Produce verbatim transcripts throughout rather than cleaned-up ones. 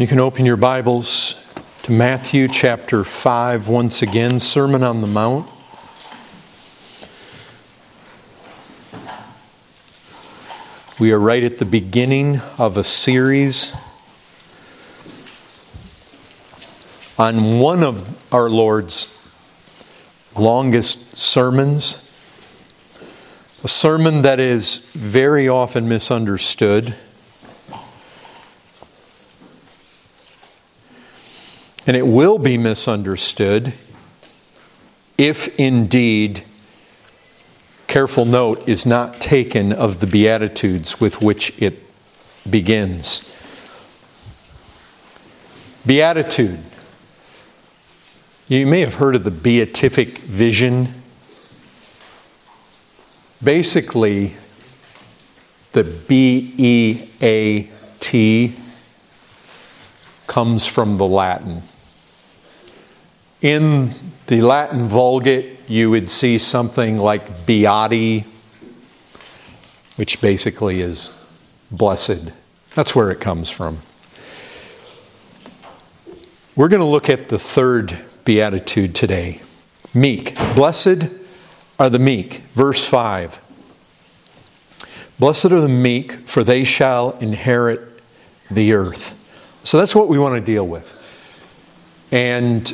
You can open your Bibles to Matthew chapter five once again, Sermon on the Mount. We are right at the beginning of a series on one of our Lord's longest sermons, a sermon that is very often misunderstood. And it will be misunderstood if indeed careful note is not taken of the Beatitudes with which it begins. Beatitude. You may have heard of the beatific vision. Basically, the B E A T comes from the Latin. In the Latin Vulgate, you would see something like beati, which basically is blessed. That's where it comes from. We're going to look at the third beatitude today. Meek. Blessed are the meek. Verse five. Blessed are the meek, for they shall inherit the earth. So that's what we want to deal with. And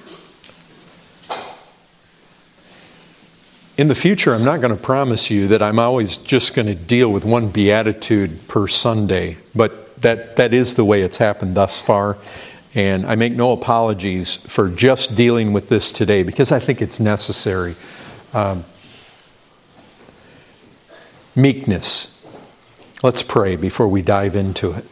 in the future, I'm not going to promise you that I'm always just going to deal with one beatitude per Sunday, but that, that is the way it's happened thus far. And I make no apologies for just dealing with this today because I think it's necessary. Um, meekness. Let's pray before we dive into it.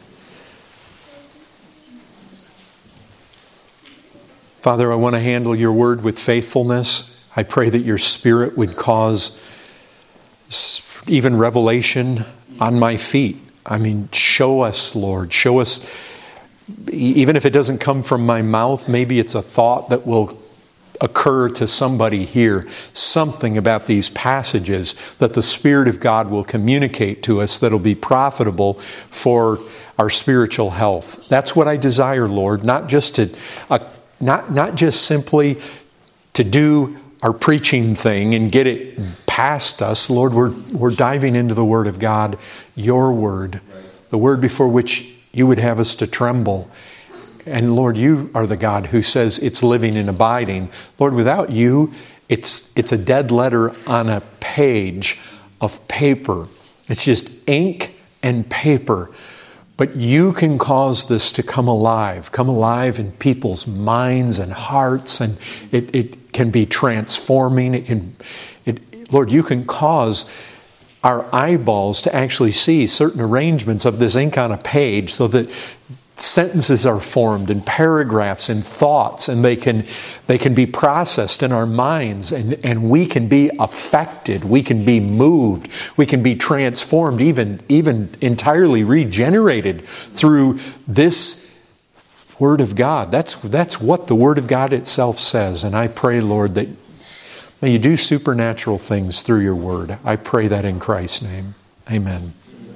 Father, I want to handle your word with faithfulness. I pray that your Spirit would cause even revelation on my feet. I mean, show us, Lord. Show us, even if it doesn't come from my mouth, maybe it's a thought that will occur to somebody here. Something about these passages that the Spirit of God will communicate to us that will be profitable for our spiritual health. That's what I desire, Lord. Not just to, uh, not not just simply to do our preaching thing and get it past us. Lord, we're we're diving into the Word of God, your Word, the Word before which you would have us to tremble. And Lord, you are the God who says it's living and abiding. Lord, without you, it's it's a dead letter on a page of paper. It's just ink and paper. But you can cause this to come alive, come alive in people's minds and hearts, and it, it can be transforming. It can, it, Lord, you can cause our eyeballs to actually see certain arrangements of this ink on a page so that sentences are formed and paragraphs and thoughts, and they can they can be processed in our minds, and, and we can be affected, we can be moved, we can be transformed, even, even entirely regenerated through this Word of God. That's, that's what the Word of God itself says. And I pray, Lord, that may you do supernatural things through your Word. I pray that in Christ's name. Amen.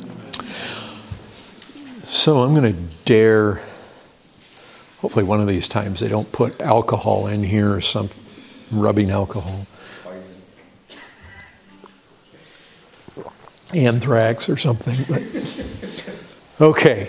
So I'm going to dare, hopefully one of these times they don't put alcohol in here or some rubbing alcohol. Anthrax or something. But, okay.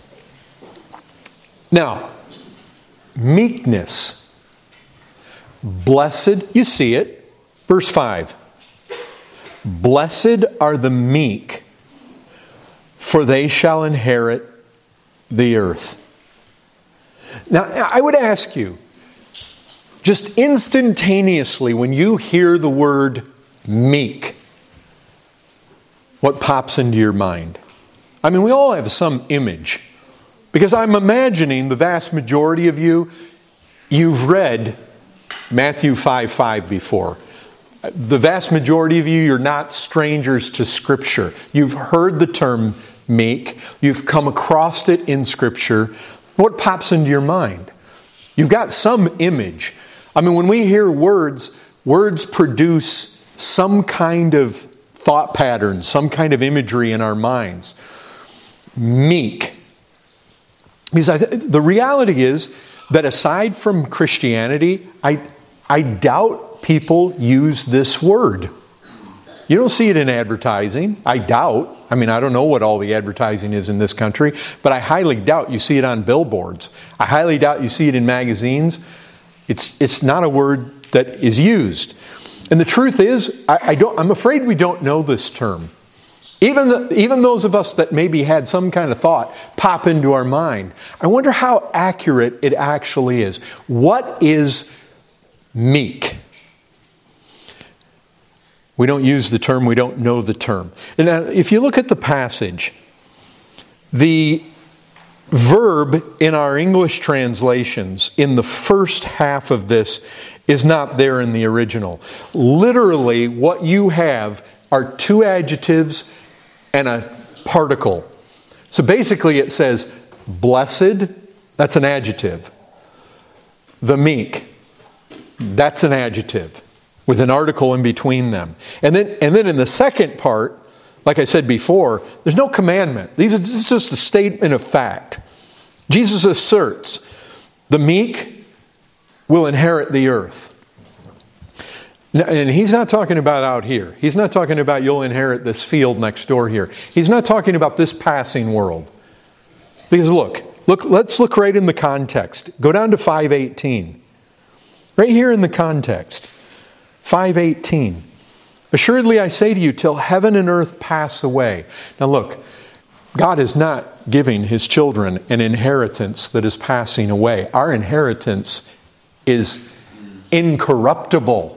Now, meekness. Blessed, you see it. Verse five. Blessed are the meek, for they shall inherit the earth. Now, I would ask you, just instantaneously, when you hear the word meek, what pops into your mind? I mean, we all have some image, because I'm imagining the vast majority of you, you've read Matthew five five before. The vast majority of you, you're not strangers to Scripture. You've heard the term meek. You've come across it in Scripture. What pops into your mind? You've got some image. I mean, when we hear words, words produce some kind of thought pattern, some kind of imagery in our minds. Meek. Because I th- the reality is that aside from Christianity, I, I doubt people use this word. You don't see it in advertising. I doubt. I mean, I don't know what all the advertising is in this country, but I highly doubt you see it on billboards. I highly doubt you see it in magazines. It's it's not a word that is used. And the truth is, I, I don't. I'm afraid we don't know this term. Even the, even those of us that maybe had some kind of thought pop into our mind. I wonder how accurate it actually is. What is meek? We don't use the term, we don't know the term. And if you look at the passage, the verb in our English translations in the first half of this is not there in the original. Literally, what you have are two adjectives and a particle. So basically it says, blessed, that's an adjective. The meek, that's an adjective, with an article in between them. And then and then in the second part, like I said before, there's no commandment. These are, this is just a statement of fact. Jesus asserts, the meek will inherit the earth. Now, and he's not talking about out here. He's not talking about you'll inherit this field next door here. He's not talking about this passing world. Because look, look, let's look right in the context. Go down to five eighteen. Right here in the context. five eighteen. Assuredly I say to you, till heaven and earth pass away. Now look, God is not giving His children an inheritance that is passing away. Our inheritance is incorruptible.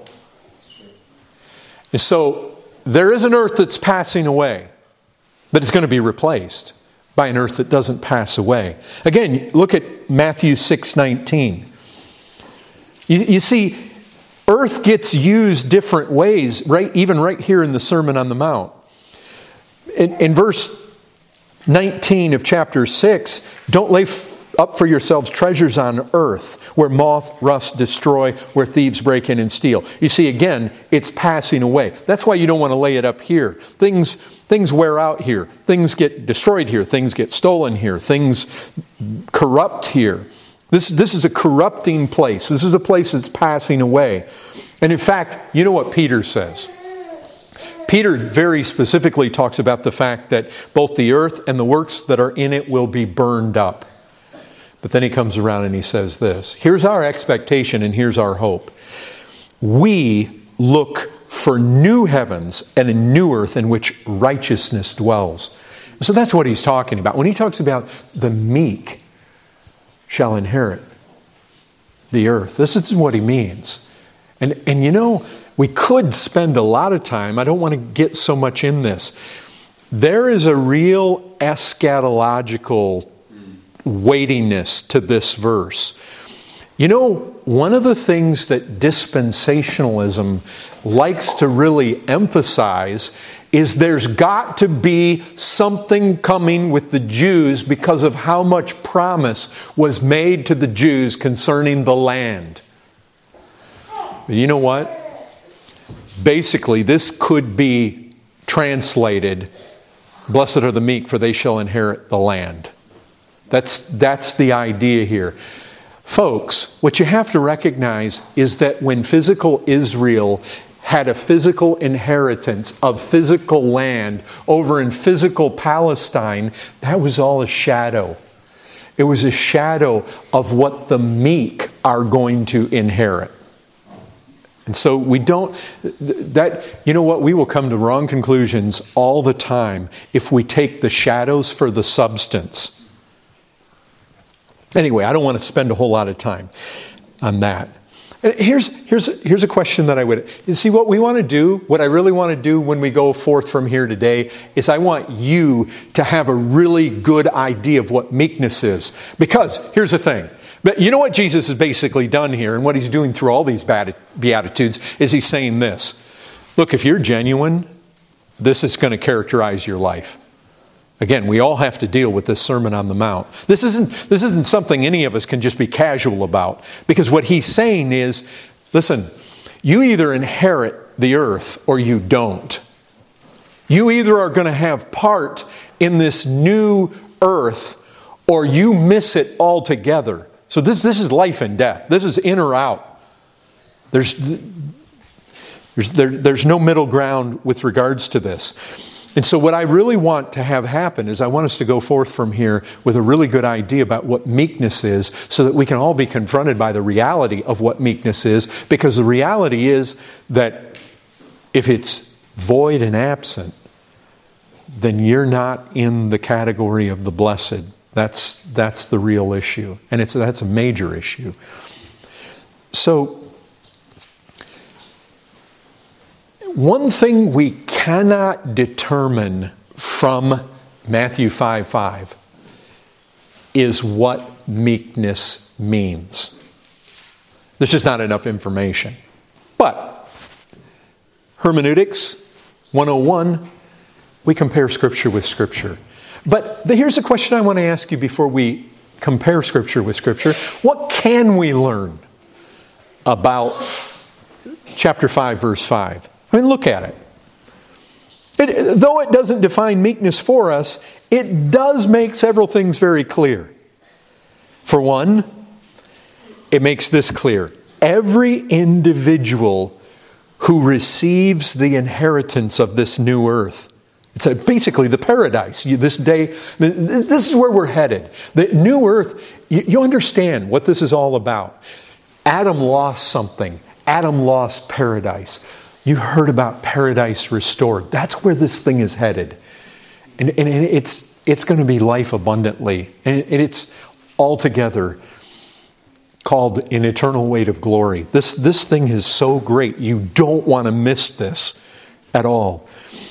And so there is an earth that's passing away, but it's going to be replaced by an earth that doesn't pass away. Again, look at Matthew six nineteen. You, you see, earth gets used different ways, right? Even right here in the Sermon on the Mount. In, in verse nineteen of chapter six, don't lay f- up for yourselves treasures on earth, where moth, rust, destroy, where thieves break in and steal. You see, again, it's passing away. That's why you don't want to lay it up here. Things, things wear out here. Things get destroyed here. Things get stolen here. Things corrupt here. This, this is a corrupting place. This is a place that's passing away. And in fact, you know what Peter says? Peter very specifically talks about the fact that both the earth and the works that are in it will be burned up. But then he comes around and he says this. Here's our expectation and here's our hope. We look for new heavens and a new earth in which righteousness dwells. So that's what he's talking about. When he talks about the meek shall inherit the earth, this is what he means. And, and you know, we could spend a lot of time, I don't want to get so much in this. There is a real eschatological weightiness to this verse. You know, one of the things that dispensationalism likes to really emphasize is there's got to be something coming with the Jews because of how much promise was made to the Jews concerning the land. But you know what? Basically, this could be translated, blessed are the meek, for they shall inherit the land. That's, that's the idea here. Folks, what you have to recognize is that when physical Israel had a physical inheritance of physical land over in physical Palestine, that was all a shadow. It was a shadow of what the meek are going to inherit. And so we don't, that, you know what, we will come to wrong conclusions all the time if we take the shadows for the substance. Anyway, I don't want to spend a whole lot of time on that. Here's, here's, here's a question that I would... You see, what we want to do, what I really want to do when we go forth from here today, is I want you to have a really good idea of what meekness is. Because, here's the thing. But you know what Jesus has basically done here, and what He's doing through all these Beatitudes, is He's saying this. Look, if you're genuine, this is going to characterize your life. Again, we all have to deal with this Sermon on the Mount. This isn't, this isn't something any of us can just be casual about. Because what He's saying is, listen, you either inherit the earth or you don't. You either are going to have part in this new earth or you miss it altogether. So this, this is life and death. This is in or out. There's, there's, there, there's no middle ground with regards to this. And so what I really want to have happen is I want us to go forth from here with a really good idea about what meekness is, so that we can all be confronted by the reality of what meekness is, because the reality is that if it's void and absent, then you're not in the category of the blessed. That's, that's the real issue. And it's, that's a major issue. So, one thing we cannot determine from Matthew five five is what meekness means. There's just not enough information. But hermeneutics one oh one, we compare Scripture with Scripture. But the, here's a question I want to ask you before we compare Scripture with Scripture. What can we learn about chapter five, verse five? I mean, look at it. It. Though it doesn't define meekness for us, it does make several things very clear. For one, it makes this clear. Every individual who receives the inheritance of this new earth, it's a, basically the paradise. You, this day, this is where we're headed. The new earth, you, you understand what this is all about. Adam lost something. Adam lost paradise. You heard about paradise restored. That's where this thing is headed. And, and it's, it's going to be life abundantly. And it's altogether called an eternal weight of glory. This, this thing is so great. You don't want to miss this at all.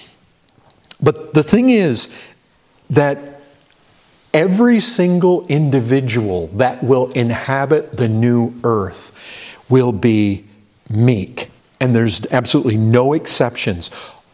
But the thing is that every single individual that will inhabit the new earth will be meek. And there's absolutely no exceptions.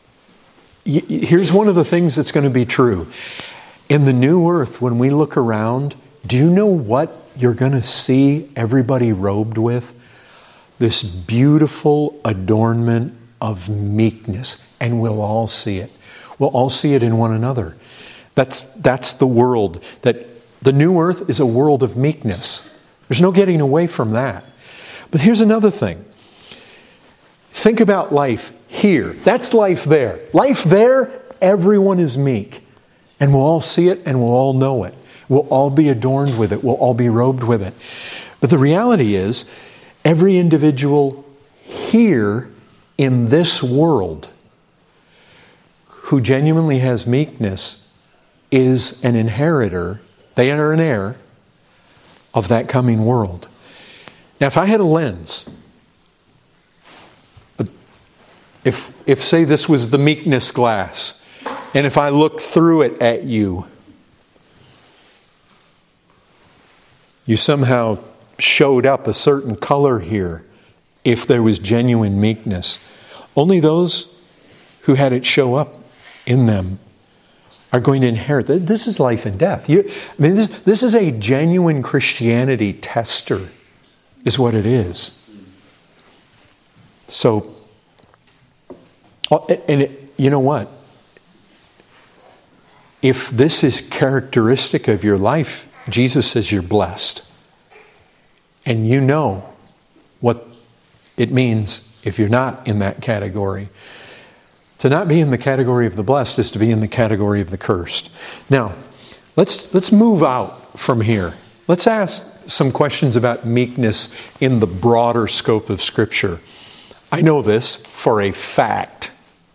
Here's one of the things that's going to be true. In the new earth, when we look around, do you know what you're going to see everybody robed with? This beautiful adornment of meekness. And we'll all see it. We'll all see it in one another. That's, that's the world. That the new earth is a world of meekness. There's no getting away from that. But here's another thing. Think about life here. That's life there. Life there, everyone is meek. And we'll all see it and we'll all know it. We'll all be adorned with it. We'll all be robed with it. But the reality is, every individual here in this world who genuinely has meekness is an inheritor. They are an heir of that coming world. Now, if I had a lens, If, if say this was the meekness glass, and if I looked through it at you, you somehow showed up a certain color here, if there was genuine meekness. Only those who had it show up in them are going to inherit. This is life and death. You, I mean, this, this is a genuine Christianity tester, is what it is. So, and it, you know what? If this is characteristic of your life, Jesus says you're blessed. And you know what it means if you're not in that category. To not be in the category of the blessed is to be in the category of the cursed. Now, let's let's move out from here. Let's ask some questions about meekness in the broader scope of Scripture. I know this for a fact.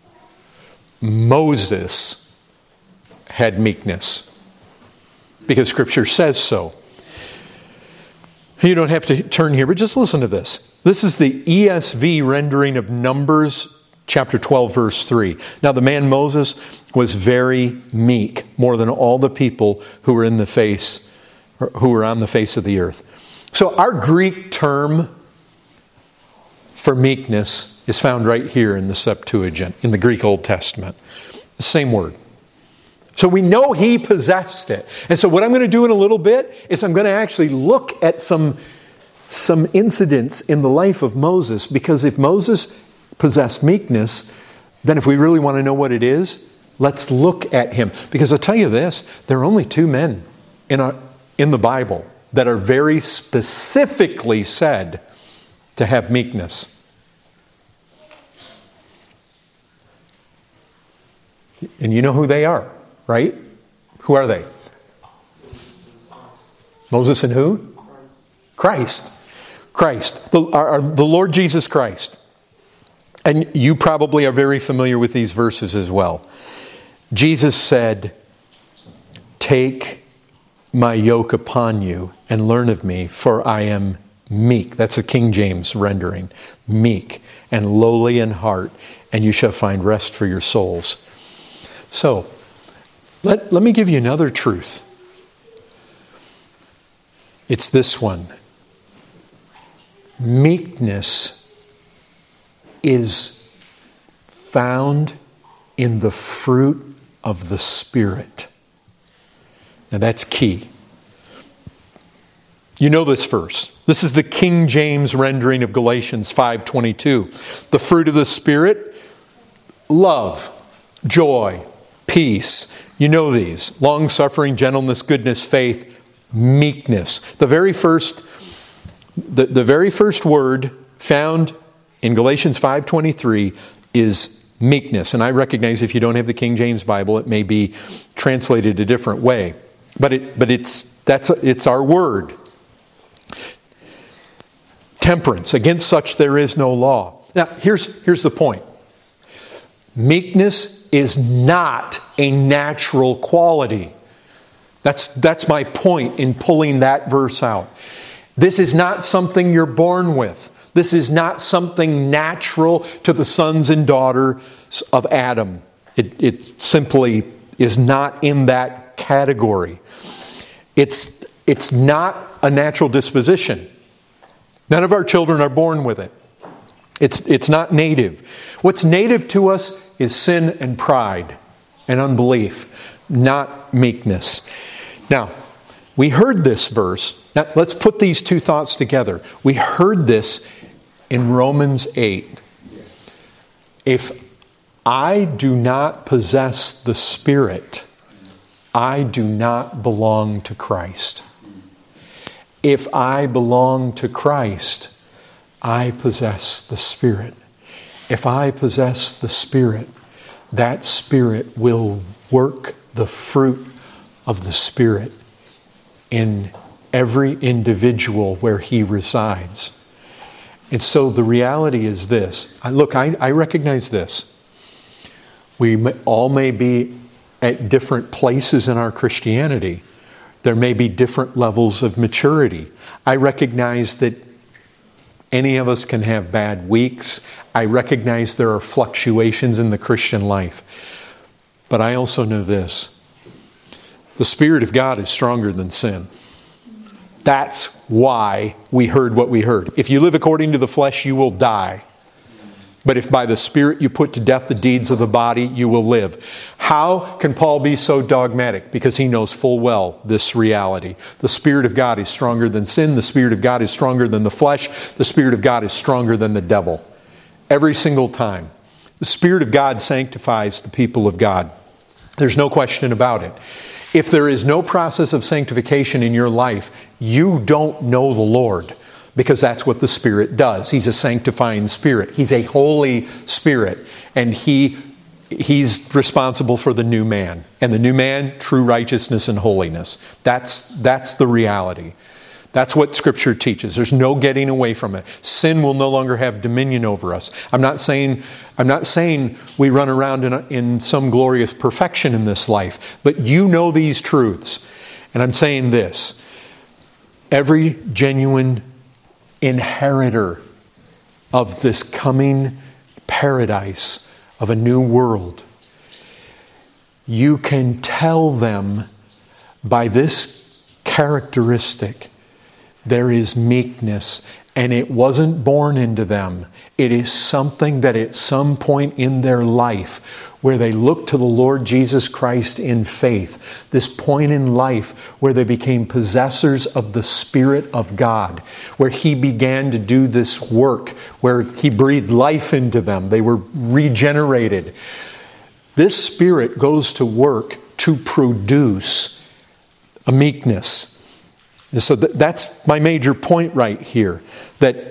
Moses had meekness because Scripture says so. You don't have to turn here, but just listen to this. This is the E S V rendering of Numbers chapter twelve, verse three. Now the man Moses was very meek, more than all the people who were in the face, who were on the face of the earth. So our Greek term for meekness is found right here in the Septuagint, in the Greek Old Testament. The same word. So we know he possessed it. And so what I'm going to do in a little bit is I'm going to actually look at some, some incidents in the life of Moses, because if Moses possessed meekness, then if we really want to know what it is, let's look at him. Because I'll tell you this, there are only two men in our, in the Bible that are very specifically said to have meekness. And you know who they are, right? Who are they? Moses and who? Christ. Christ. The, our, the Lord Jesus Christ. And you probably are very familiar with these verses as well. Jesus said, "Take my yoke upon you and learn of me, for I am meek." That's the King James rendering. Meek and lowly in heart, and you shall find rest for your souls. So, let, let me give you another truth. It's this one. Meekness is found in the fruit of the Spirit. Now that's key. You know this verse. This is the King James rendering of Galatians five twenty-two. The fruit of the Spirit, love, joy, peace. You know these. Long-suffering, gentleness, goodness, faith, meekness. The very first, the, the very first word found in Galatians five twenty-three is meekness. And I recognize if you don't have the King James Bible, it may be translated a different way. But it but it's that's it's our word. Temperance. Against such there is no law. Now, here's here's the point. Meekness is not a natural quality. That's, that's my point in pulling that verse out. This is not something you're born with. This is not something natural to the sons and daughters of Adam. It, it simply is not in that category. It's, it's not a natural disposition. None of our children are born with it. It's, it's not native. What's native to us is sin and pride and unbelief, not meekness. Now, we heard this verse. Now, let's put these two thoughts together. We heard this in Romans eight. If I do not possess the Spirit, I do not belong to Christ. If I belong to Christ, I possess the Spirit. If I possess the Spirit, that Spirit will work the fruit of the Spirit in every individual where He resides. And so the reality is this. Look, I, I recognize this. We may, all may be at different places in our Christianity. There may be different levels of maturity. I recognize that any of us can have bad weeks. I recognize there are fluctuations in the Christian life. But I also know this. The Spirit of God is stronger than sin. That's why we heard what we heard. If you live according to the flesh, you will die. But if by the Spirit you put to death the deeds of the body, you will live. How can Paul be so dogmatic? Because he knows full well this reality. The Spirit of God is stronger than sin. The Spirit of God is stronger than the flesh. The Spirit of God is stronger than the devil. Every single time. The Spirit of God sanctifies the people of God. There's no question about it. If there is no process of sanctification in your life, you don't know the Lord. Because that's what the Spirit does. He's a sanctifying Spirit. He's a Holy Spirit. And He He's responsible for the new man. And the new man, true righteousness and holiness. That's, that's the reality. That's what Scripture teaches. There's no getting away from it. Sin will no longer have dominion over us. I'm not saying, I'm not saying we run around in, a, in some glorious perfection in this life. But you know these truths. And I'm saying this. Every genuine inheritor of this coming paradise of a new world, you can tell them by this characteristic, there is meekness, and it wasn't born into them. It is something that at some point in their life, where they look to the Lord Jesus Christ in faith, this point in life where they became possessors of the Spirit of God, where He began to do this work, where He breathed life into them, they were regenerated. This Spirit goes to work to produce a meekness. And so th- that's my major point right here, that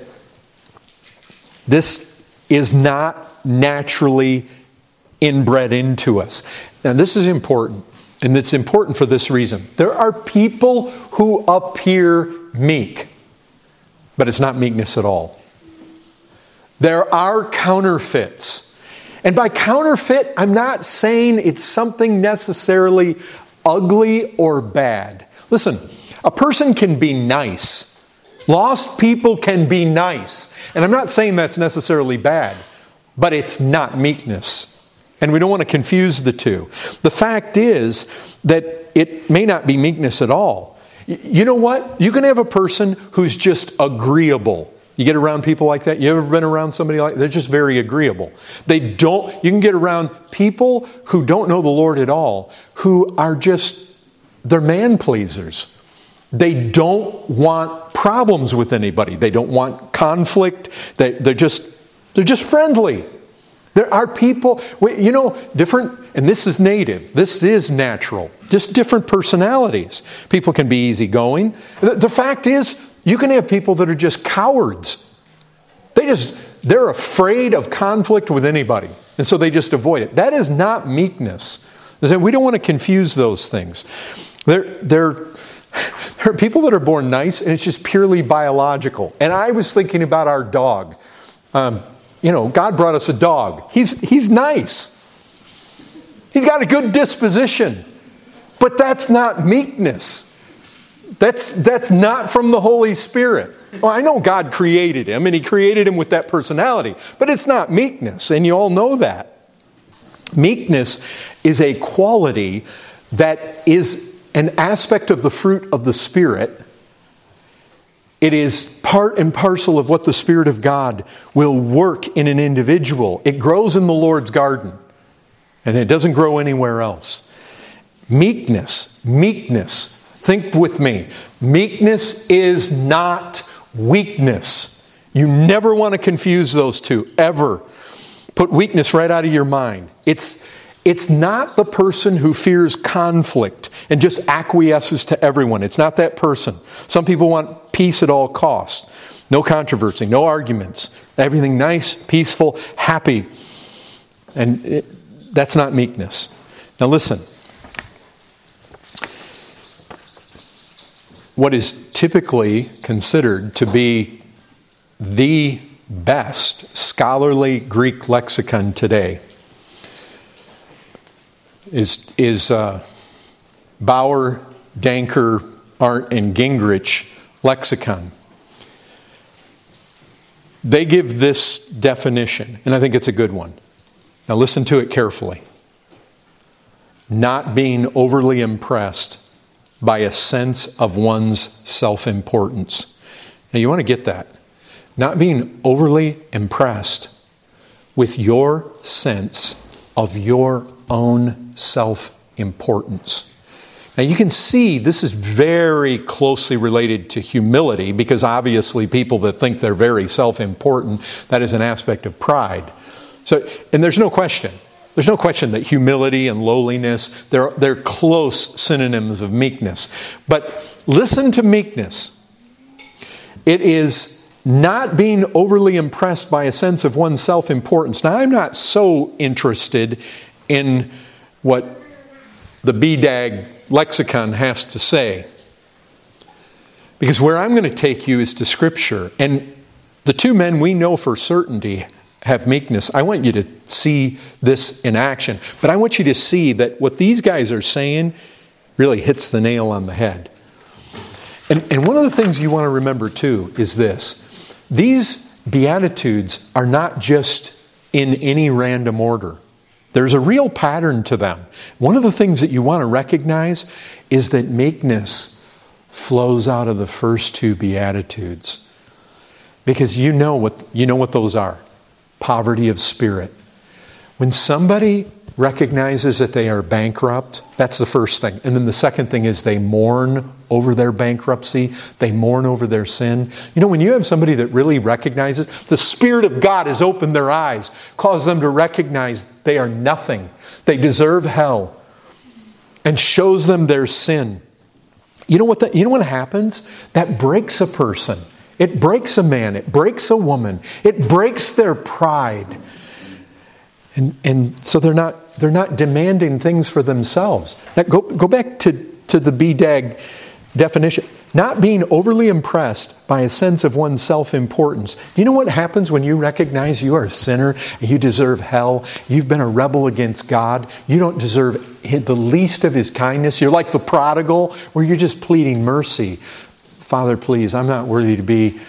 this is not naturally inbred into us. Now this is important, and it's important for this reason. There are people who appear meek, but it's not meekness at all. There are counterfeits. And by counterfeit, I'm not saying it's something necessarily ugly or bad. Listen, a person can be nice. Lost people can be nice. And I'm not saying that's necessarily bad, but it's not meekness. And we don't want to confuse the two. The fact is that it may not be meekness at all. You know what? You can have a person who's just agreeable. You get around people like that? You ever been around somebody like that? They're just very agreeable. They don't, you can get around people who don't know the Lord at all, who are just, they're man pleasers. They don't want problems with anybody. They don't want conflict. They, they're just, they're just friendly. There are people, you know, different, and this is native. This is natural. Just different personalities. People can be easygoing. The, the fact is, you can have people that are just cowards. They just, they're afraid of conflict with anybody. And so they just avoid it. That is not meekness. We don't want to confuse those things. They're, they're, there are people that are born nice, and it's just purely biological. And I was thinking about our dog. Um, you know, God brought us a dog. He's, he's nice. He's got a good disposition. But that's not meekness. That's, that's not from the Holy Spirit. Well, I know God created him, and He created him with that personality. But it's not meekness, and you all know that. Meekness is a quality that is an aspect of the fruit of the Spirit. It is part and parcel of what the Spirit of God will work in an individual. It grows in the Lord's garden, and it doesn't grow anywhere else. Meekness, meekness. Think with me. Meekness is not weakness. You never want to confuse those two, ever. Put weakness right out of your mind. It's, it's not the person who fears conflict and just acquiesces to everyone. It's not that person. Some people want peace at all costs. No controversy, no arguments. Everything nice, peaceful, happy. And it, that's not meekness. Now listen. What is typically considered to be the best scholarly Greek lexicon today is, is uh, Bauer, Danker, Arndt, and Gingrich lexicon. They give this definition, and I think it's a good one. Now listen to it carefully. Not being overly impressed by a sense of one's self-importance. Now you want to get that. Not being overly impressed with your sense of your own self-importance. Now you can see this is very closely related to humility, because obviously people that think they're very self-important, that is an aspect of pride. So, and there's no question. There's no question that humility and lowliness, they're, they're close synonyms of meekness. But listen to meekness. It is not being overly impressed by a sense of one's self-importance. Now, I'm not so interested in what the B D A G lexicon has to say, because where I'm going to take you is to Scripture. And the two men we know for certainty have meekness. I want you to see this in action. But I want you to see that what these guys are saying really hits the nail on the head. And, and one of the things you want to remember too is this. These Beatitudes are not just in any random order. There's a real pattern to them. One of the things that you want to recognize is that meekness flows out of the first two Beatitudes. Because you know what, you know what those are. Poverty of spirit. When somebody recognizes that they are bankrupt, that's the first thing. And then the second thing is they mourn over their bankruptcy. They mourn over their sin. You know, when you have somebody that really recognizes, the Spirit of God has opened their eyes, caused them to recognize they are nothing. They deserve hell, and shows them their sin. You know what the, you know what happens? That breaks a person. It breaks a man. It breaks a woman. It breaks their pride. And, and so they're not, they're not demanding things for themselves. Now go, go back to, to the B D A G definition. Not being overly impressed by a sense of one's self-importance. Do you know what happens when you recognize you are a sinner and you deserve hell? You've been a rebel against God. You don't deserve the least of His kindness. You're like the prodigal where you're just pleading mercy. Father, please, I'm not worthy to be.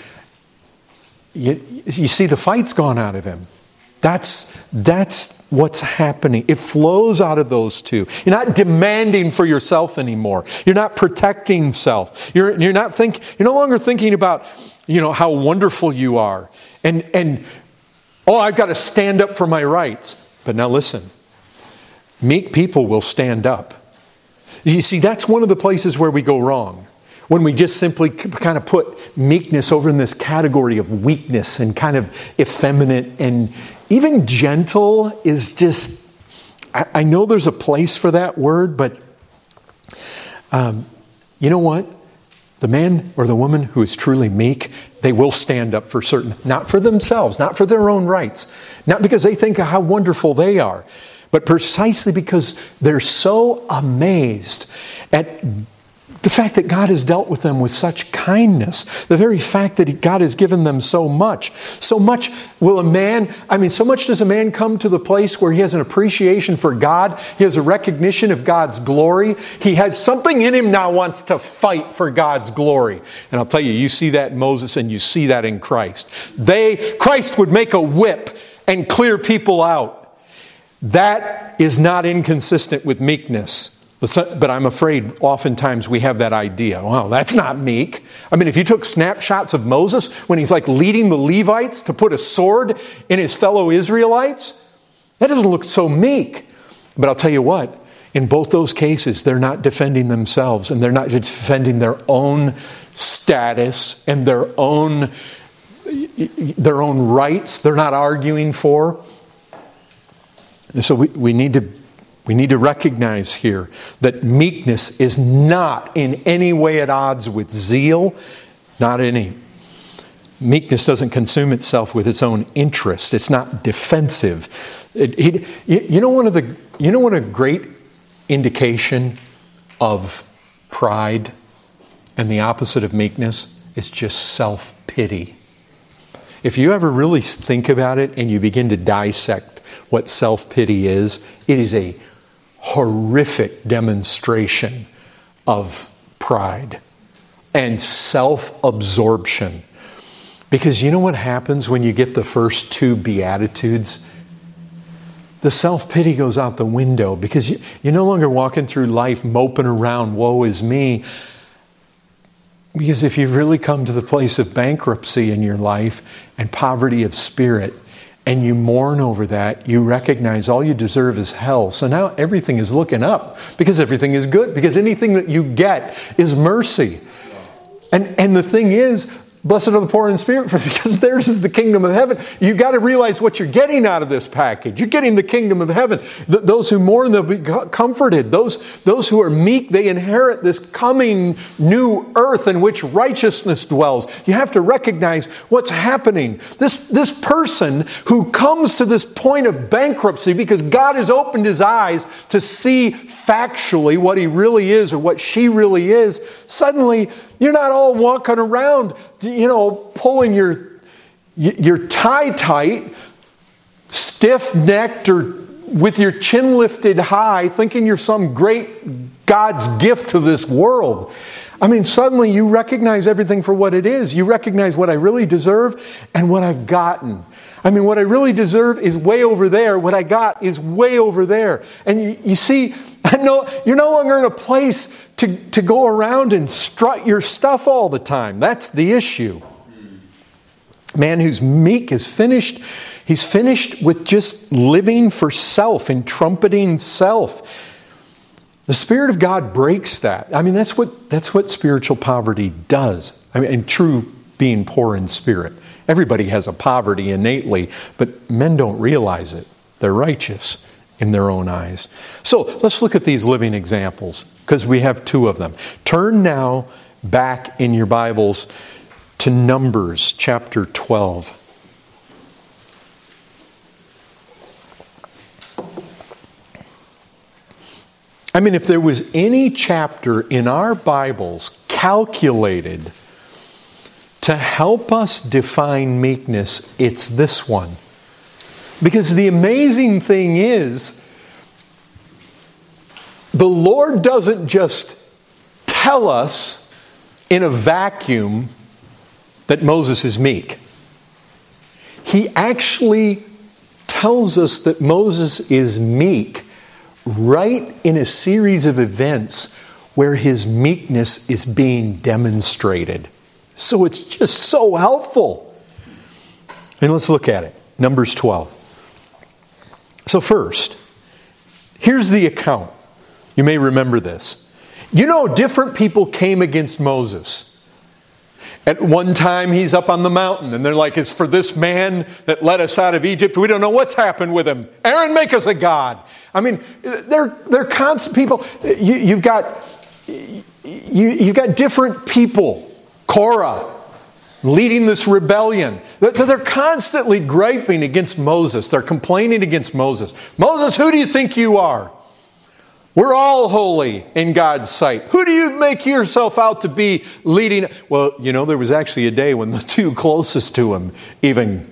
You, you see, the fight's gone out of him. That's, that's what's happening. It flows out of those two. You're not demanding for yourself anymore. You're not protecting self. You're, you're not think, you're no longer thinking about, you know, how wonderful you are. And, and, oh, I've got to stand up for my rights. But now listen, meek people will stand up. You see, that's one of the places where we go wrong. When we just simply kind of put meekness over in this category of weakness and kind of effeminate, and even gentle is just, I, I know there's a place for that word, but um, you know what? The man or the woman who is truly meek, they will stand up for certain, not for themselves, not for their own rights, not because they think of how wonderful they are, but precisely because they're so amazed at the fact that God has dealt with them with such kindness, the very fact that God has given them so much. So much will a man, I mean, so much does a man come to the place where he has an appreciation for God. He has a recognition of God's glory. He has something in him now wants to fight for God's glory. And I'll tell you, you see that in Moses and you see that in Christ. They, Christ would make a whip and clear people out. That is not inconsistent with meekness. But I'm afraid oftentimes we have that idea. Well, that's not meek. I mean, if you took snapshots of Moses when he's like leading the Levites to put a sword in his fellow Israelites, that doesn't look so meek. But I'll tell you what, in both those cases, they're not defending themselves and they're not defending their own status and their own, their own rights. They're not arguing for. And so we, we need to We need to recognize here that meekness is not in any way at odds with zeal, not any. Meekness doesn't consume itself with its own interest. It's not defensive. It, it, you know, one of the you know what a great indication of pride and the opposite of meekness is just self-pity. If you ever really think about it and you begin to dissect what self-pity is, it is a horrific demonstration of pride and self-absorption. Because you know what happens when you get the first two Beatitudes? The self-pity goes out the window because you, you're no longer walking through life moping around, woe is me. Because if you really come to the place of bankruptcy in your life and poverty of spirit, and you mourn over that, you recognize all you deserve is hell. So now everything is looking up because everything is good. Because anything that you get is mercy. And, and the thing is, blessed are the poor in spirit, for because theirs is the kingdom of heaven. You've got to realize what you're getting out of this package. You're getting the kingdom of heaven. Th- those who mourn, they'll be comforted. Those, those who are meek, they inherit this coming new earth in which righteousness dwells. You have to recognize what's happening. This, this person who comes to this point of bankruptcy because God has opened his eyes to see factually what he really is or what she really is, suddenly you're not all walking around, you know, pulling your your tie tight, stiff-necked, or with your chin lifted high, thinking you're some great God's gift to this world. I mean, suddenly you recognize everything for what it is. You recognize what I really deserve and what I've gotten. I mean, what I really deserve is way over there. What I got is way over there. And you, you see, I know you're no longer in a place to, to go around and strut your stuff all the time. That's the issue. Man who's meek is finished. He's finished with just living for self and trumpeting self. The Spirit of God breaks that. I mean, that's what that's what spiritual poverty does. I mean, and true being poor in spirit. Everybody has a poverty innately, but men don't realize it. They're righteous. in their own eyes. So let's look at these living examples, because we have two of them. Turn now back in your Bibles to Numbers chapter twelve. I mean, if there was any chapter in our Bibles calculated to help us define meekness, it's this one. Because the amazing thing is, the Lord doesn't just tell us in a vacuum that Moses is meek. He actually tells us that Moses is meek right in a series of events where his meekness is being demonstrated. So it's just so helpful. And let's look at it. Numbers twelve. So first, here's the account. You may remember this. You know, different people came against Moses. At one time, he's up on the mountain, and they're like, it's for this man that led us out of Egypt. We don't know what's happened with him. Aaron, make us a god. I mean, they're, they're constant people. You, you've got, you, you've got different people. Korah, leading this rebellion. They're constantly griping against Moses. They're complaining against Moses. Moses, who do you think you are? We're all holy in God's sight. Who do you make yourself out to be leading? Well, you know, there was actually a day when the two closest to him even...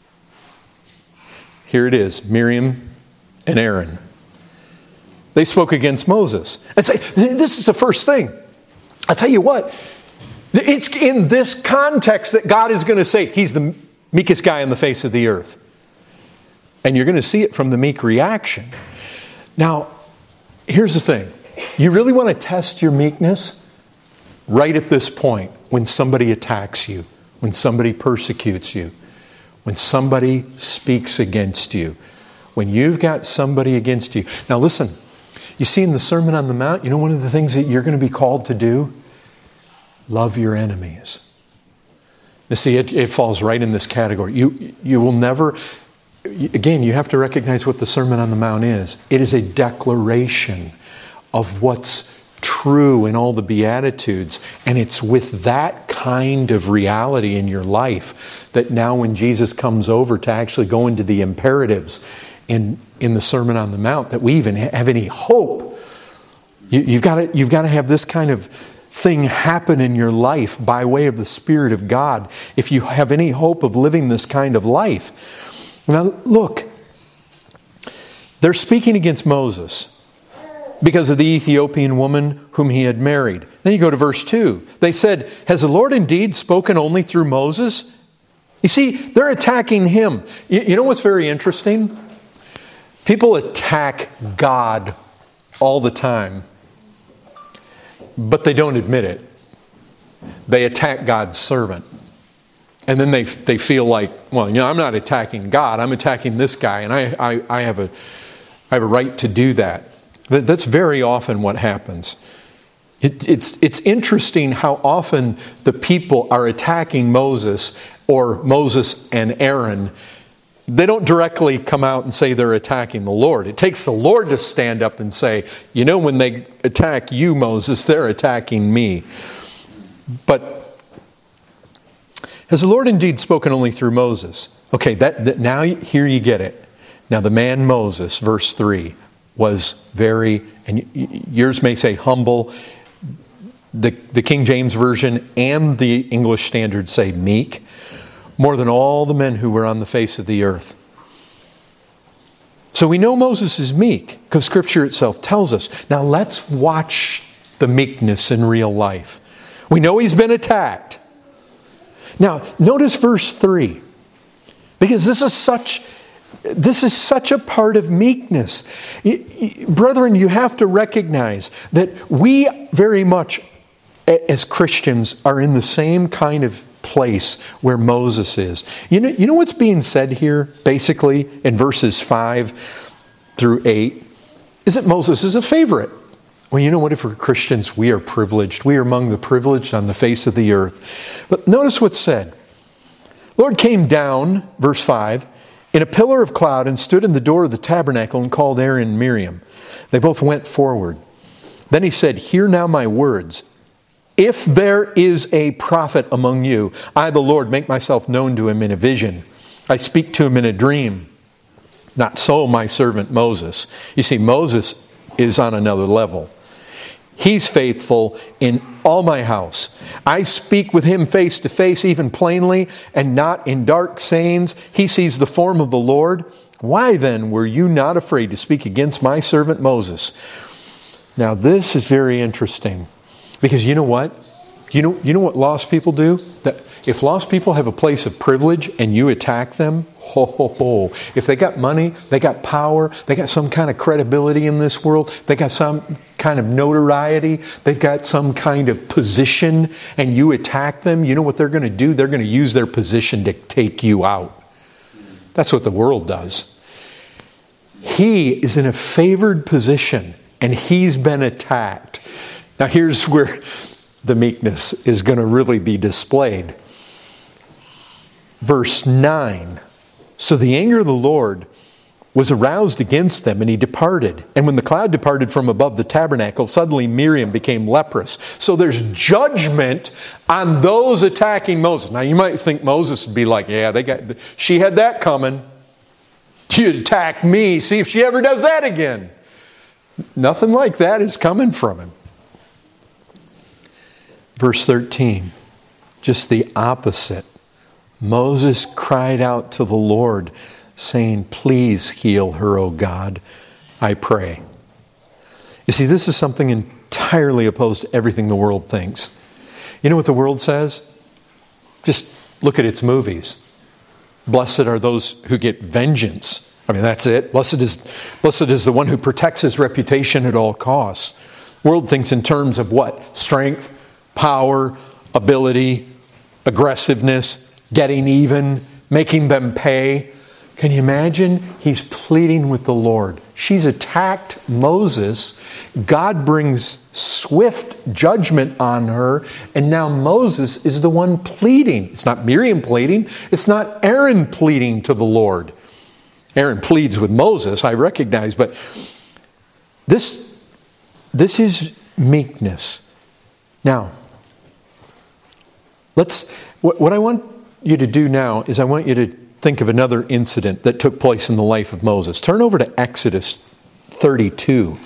Here it is, Miriam and Aaron. They spoke against Moses. And say, this is the first thing. I'll tell you what. It's in this context that God is going to say, he's the meekest guy on the face of the earth. And you're going to see it from the meek reaction. Now, here's the thing. You really want to test your meekness right at this point, when somebody attacks you, when somebody persecutes you, when somebody speaks against you, when you've got somebody against you. Now listen, you see in the Sermon on the Mount, you know one of the things that you're going to be called to do? Love your enemies. You see, it, it falls right in this category. You, you will never... Again, you have to recognize what the Sermon on the Mount is. It is a declaration of what's true in all the Beatitudes. And it's with that kind of reality in your life that now when Jesus comes over to actually go into the imperatives in, in the Sermon on the Mount, that we even have any hope. You, you've got to, you've got to have this kind of thing happen in your life by way of the Spirit of God if you have any hope of living this kind of life. Now, look, they're speaking against Moses because of the Ethiopian woman whom he had married. Then you go to verse two. They said, has the Lord indeed spoken only through Moses? You see, they're attacking him. You, you know what's very interesting? People attack God all the time, but they don't admit it. They attack God's servant. And then they they feel like, well, you know, I'm not attacking God. I'm attacking this guy, and I I, I have a I have a right to do that. That's very often what happens. It, it's it's interesting how often the people are attacking Moses or Moses and Aaron. They don't directly come out and say they're attacking the Lord. It takes the Lord to stand up and say, you know, when they attack you, Moses, they're attacking me. But has the Lord indeed spoken only through Moses? Okay, that, that now here you get it. Now the man Moses, verse three, was very, and yours may say humble. The, the King James Version and the English Standard say meek, more than all the men who were on the face of the earth. So we know Moses is meek because Scripture itself tells us. Now let's watch the meekness in real life. We know he's been attacked. Now, notice verse three, because this is such, this is such a part of meekness. Brethren, you have to recognize that we very much, as Christians, are in the same kind of place where Moses is. You know, you know what's being said here, basically, in verses five through eight? Is that Moses is a favorite. Well, you know what? If we're Christians, we are privileged. We are among the privileged on the face of the earth. But notice what's said. Lord came down, verse five, in a pillar of cloud and stood in the door of the tabernacle and called Aaron and Miriam. They both went forward. Then he said, hear now my words. If there is a prophet among you, I, the Lord, make myself known to him in a vision. I speak to him in a dream. Not so my servant Moses. You see, Moses is on another level. He's faithful in all my house. I speak with him face to face, even plainly, and not in dark sayings. He sees the form of the Lord. Why then were you not afraid to speak against my servant Moses? Now this is very interesting. Because you know what? You know, you know what lost people do? That if lost people have a place of privilege and you attack them, ho, ho, ho. If they got money, they got power, they got some kind of credibility in this world, they got some kind of notoriety, they've got some kind of position, and you attack them, you know what they're going to do? They're going to use their position to take you out. That's what the world does. He is in a favored position, and he's been attacked. Now here's where the meekness is going to really be displayed. Verse nine. So the anger of the Lord was aroused against them, and he departed. And when the cloud departed from above the tabernacle, suddenly Miriam became leprous. So there's judgment on those attacking Moses. Now you might think Moses would be like, yeah, they got she had that coming. You attack me, see if she ever does that again. Nothing like that is coming from him. Verse thirteen, just the opposite. Moses cried out to the Lord, saying, please heal her, O God, I pray. You see, this is something entirely opposed to everything the world thinks. You know what the world says? Just look at its movies. Blessed are those who get vengeance. I mean, that's it. Blessed is, blessed is the one who protects his reputation at all costs. The world thinks in terms of what? Strength, power, ability, aggressiveness, getting even, making them pay. Can you imagine? He's pleading with the Lord. She's attacked Moses. God brings swift judgment on her, and now Moses is the one pleading. It's not Miriam pleading. It's not Aaron pleading to the Lord. Aaron pleads with Moses, I recognize, but this, this is meekness. Now, let's. What, what I want you to do now is I want you to think of another incident that took place in the life of Moses. Turn over to Exodus thirty-two.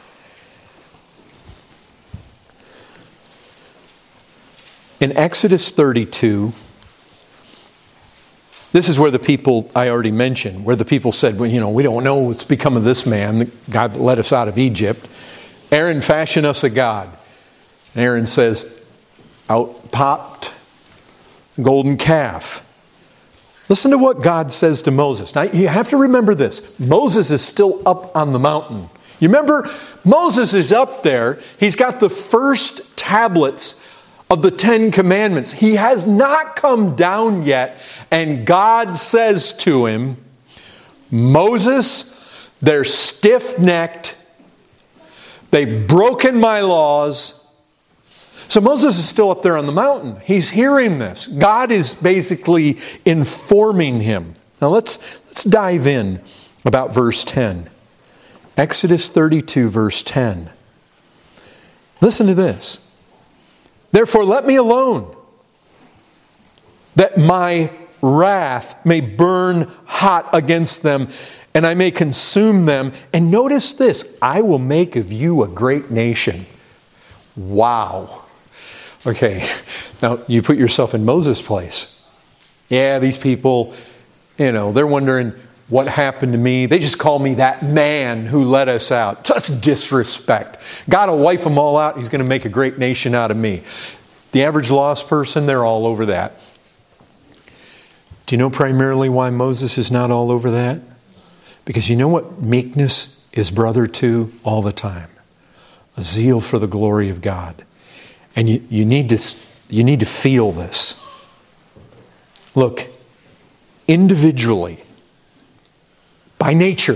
In Exodus thirty-two, this is where the people I already mentioned, where the people said, well, you know, we don't know what's become of this man, the God that led us out of Egypt. Aaron, fashion us a god. And Aaron says, out popped golden calf. Listen to what God says to Moses. Now, you have to remember this. Moses is still up on the mountain. You remember, Moses is up there. He's got the first tablets of the Ten Commandments. He has not come down yet. And God says to him, Moses, they're stiff-necked. They've broken my laws. So Moses is still up there on the mountain. He's hearing this. God is basically informing him. Now let's, let's dive in about verse ten. Exodus thirty-two, verse ten. Listen to this. Therefore let me alone, that my wrath may burn hot against them, and I may consume them. And notice this, I will make of you a great nation. Wow. Okay, now you put yourself in Moses' place. Yeah, these people, you know, they're wondering what happened to me. They just call me that man who led us out. Such disrespect. God will wipe them all out. He's going to make a great nation out of me. The average lost person, they're all over that. Do you know primarily why Moses is not all over that? Because you know what meekness is brother to all the time? A zeal for the glory of God. And you, you need to you need to feel this. Look, individually, by nature,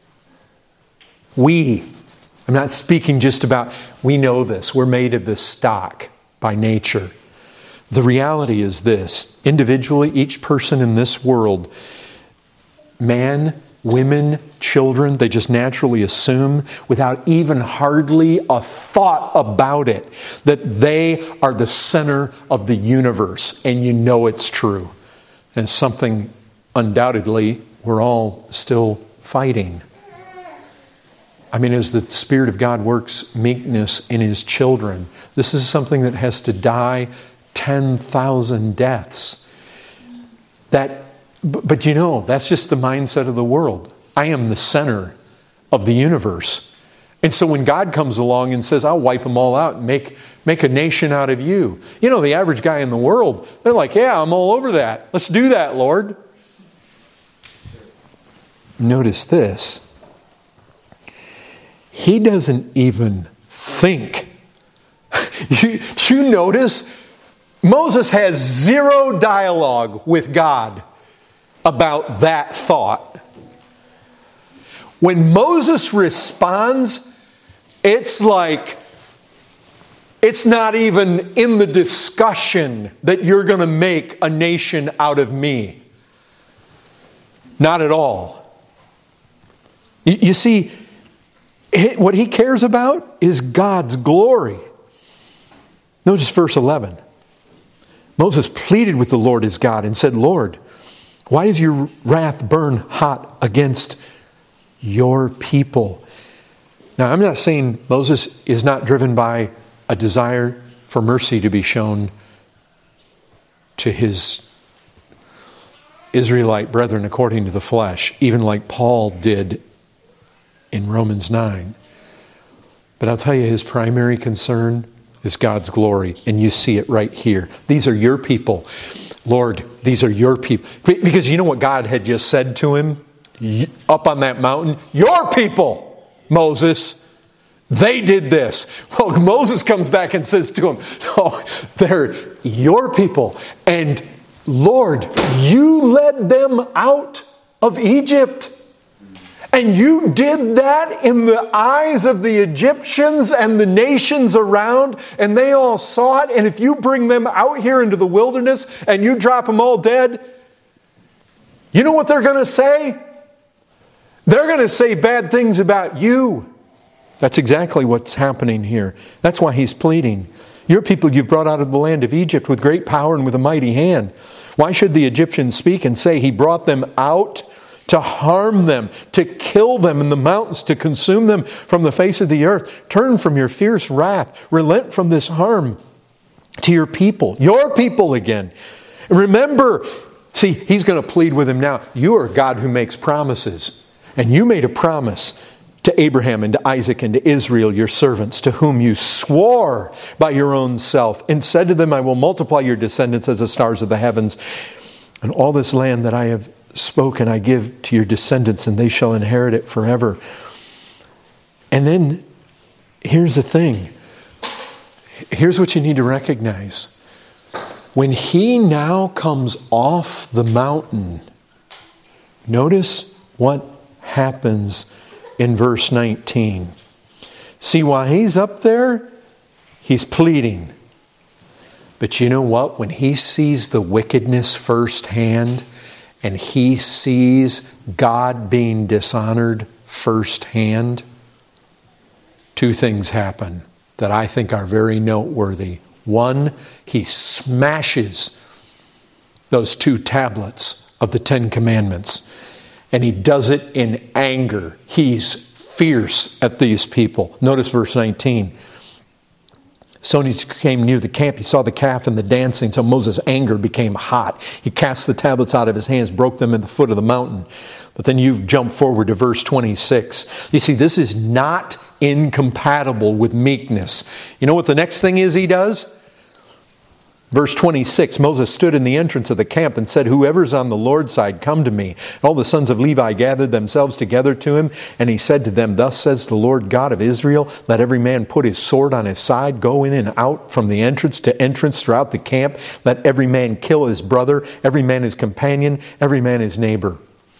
we, I'm not speaking just about, we know this, we're made of this stock by nature. The reality is this, individually, each person in this world man, women, children, they just naturally assume, without even hardly a thought about it, that they are the center of the universe, and you know it's true. And something undoubtedly we're all still fighting. I mean, as the Spirit of God works meekness in His children, this is something that has to die ten thousand deaths. That, but you know, that's just the mindset of the world. I am the center of the universe. And so when God comes along and says, I'll wipe them all out and make, make a nation out of you. You know, the average guy in the world, they're like, yeah, I'm all over that. Let's do that, Lord. Notice this. He doesn't even think. you, you notice? Moses has zero dialogue with God about that thought. When Moses responds, it's like, it's not even in the discussion that you're going to make a nation out of me. Not at all. You, you see, what he cares about is God's glory. Notice verse eleven. Moses pleaded with the Lord his God and said, Lord, why does your wrath burn hot against your people? Now, I'm not saying Moses is not driven by a desire for mercy to be shown to his Israelite brethren according to the flesh, even like Paul did in Romans nine. But I'll tell you, his primary concern is God's glory, and you see it right here. These are your people. Lord, these are your people. Because you know what God had just said to him up on that mountain? Your people, Moses. They did this. Well, Moses comes back and says to him, oh, they're your people. And Lord, you led them out of Egypt. And you did that in the eyes of the Egyptians and the nations around, and they all saw it. And if you bring them out here into the wilderness and you drop them all dead, you know what they're going to say? They're going to say bad things about you. That's exactly what's happening here. That's why he's pleading. Your people you've brought out of the land of Egypt with great power and with a mighty hand. Why should the Egyptians speak and say he brought them out to harm them, to kill them in the mountains, to consume them from the face of the earth? Turn from your fierce wrath. Relent from this harm to your people, your people again. Remember, see, he's going to plead with him now. You are a God who makes promises. And you made a promise to Abraham and to Isaac and to Israel, your servants, to whom you swore by your own self and said to them, I will multiply your descendants as the stars of the heavens. And all this land that I have spoken I give to your descendants, and they shall inherit it forever. And then here's the thing. Here's what you need to recognize. When he now comes off the mountain, notice what happens in verse nineteen. See, while he's up there, he's pleading. But you know what? When he sees the wickedness firsthand, and he sees God being dishonored firsthand, two things happen that I think are very noteworthy. One, he smashes those two tablets of the Ten Commandments. And he does it in anger. He's fierce at these people. Notice verse nineteen. So when he came near the camp, he saw the calf and the dancing. So Moses' anger became hot. He cast the tablets out of his hands, broke them at the foot of the mountain. But then you jump forward to verse twenty-six. You see, this is not incompatible with meekness. You know what the next thing is he does? Verse twenty-six, Moses stood in the entrance of the camp and said, whoever's on the Lord's side, come to me. And all the sons of Levi gathered themselves together to him. And he said to them, thus says the Lord God of Israel, let every man put his sword on his side, go in and out from the entrance to entrance throughout the camp. Let every man kill his brother, every man his companion, every man his neighbor.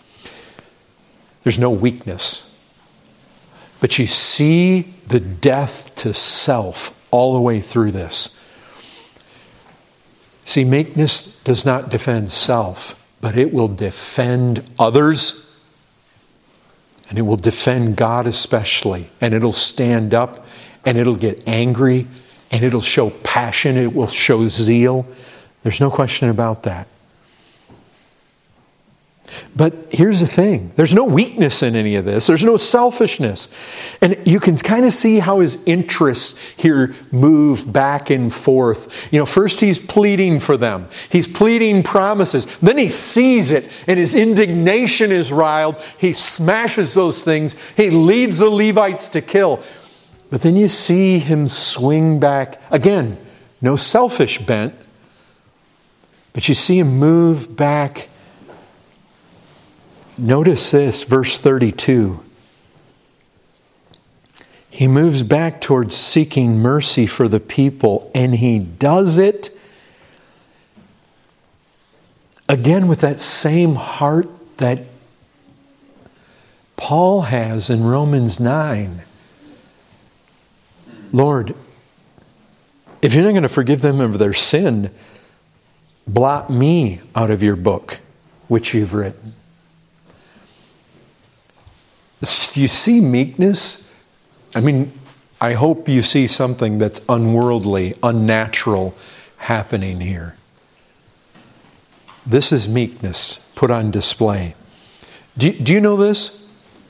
There's no weakness. But you see the death to self all the way through this. See, meekness does not defend self, but it will defend others And it will defend God especially. And it'll stand up and it'll get angry and it'll show passion. It will show zeal. There's no question about that. But here's the thing. There's no weakness in any of this. There's no selfishness. And you can kind of see how his interests here move back and forth. You know, first he's pleading for them. He's pleading promises. Then he sees it and his indignation is riled. He smashes those things. He leads the Levites to kill. But then you see him swing back. Again, no selfish bent. But you see him move back. Notice this, verse thirty-two. He moves back towards seeking mercy for the people, and he does it again with that same heart that Paul has in Romans nine. Lord, if you're not going to forgive them of their sin, blot me out of your book, which you've written. Do you see meekness? I mean, I hope you see something that's unworldly, unnatural happening here. This is meekness put on display. Do, do you know this?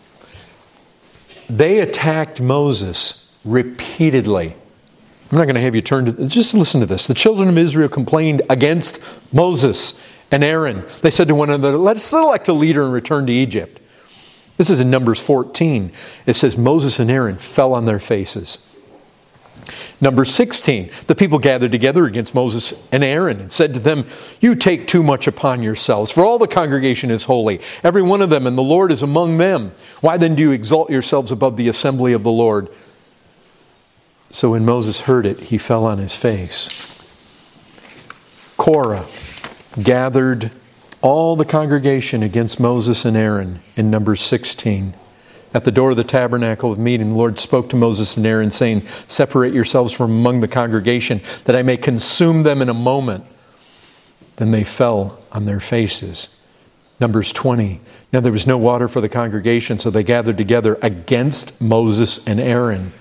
They attacked Moses repeatedly. I'm not going to have you turn to... Just listen to this. The children of Israel complained against Moses and Aaron. They said to one another, let's select a leader and return to Egypt. This is in Numbers fourteen. It says Moses and Aaron fell on their faces. Number sixteen, the people gathered together against Moses and Aaron and said to them, you take too much upon yourselves, for all the congregation is holy, every one of them, and the Lord is among them. Why then do you exalt yourselves above the assembly of the Lord? So when Moses heard it, he fell on his face. Korah gathered all the congregation against Moses and Aaron in Numbers sixteen. At the door of the tabernacle of meeting, the Lord spoke to Moses and Aaron, saying, separate yourselves from among the congregation, that I may consume them in a moment. Then they fell on their faces. Numbers twenty. Now there was no water for the congregation, so they gathered together against Moses and Aaron.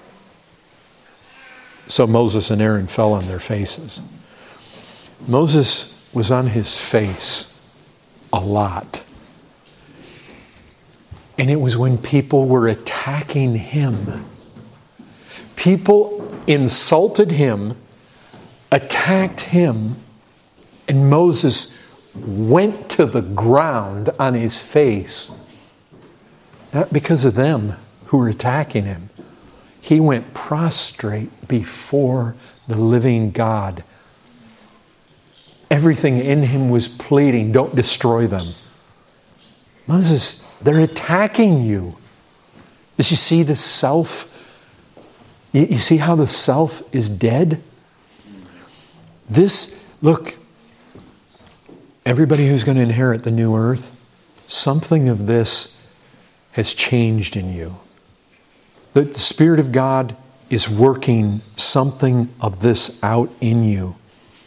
So Moses and Aaron fell on their faces. Moses was on his face a lot. And it was when people were attacking him. People insulted him, attacked him, and Moses went to the ground on his face. Not because of them who were attacking him. He went prostrate before the living God. Everything in him was pleading, don't destroy them. Moses, they're attacking you. Did you see the self? You, you see how the self is dead? This, look, everybody who's going to inherit the new earth, something of this has changed in you. The, the Spirit of God is working something of this out in you.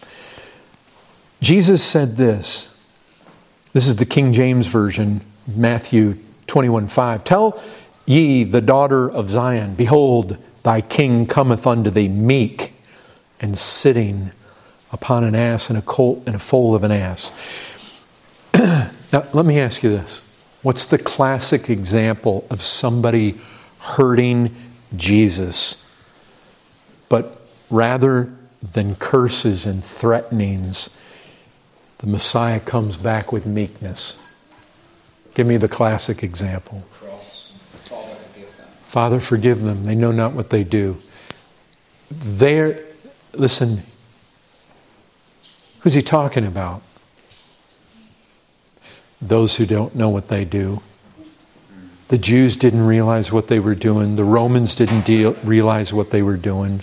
Jesus said this. This is the King James Version, Matthew twenty-one five. Tell ye the daughter of Zion, behold, thy king cometh unto thee meek, and sitting upon an ass and a colt and a foal of an ass. Now, let me ask you this. What's the classic example of somebody hurting Jesus, but rather than curses and threatenings, the Messiah comes back with meekness? Give me the classic example. Cross. Father, forgive them. Father, forgive them. They know not what they do. They're, listen, who's he talking about? Those who don't know what they do. The Jews didn't realize what they were doing. The Romans didn't deal, realize what they were doing.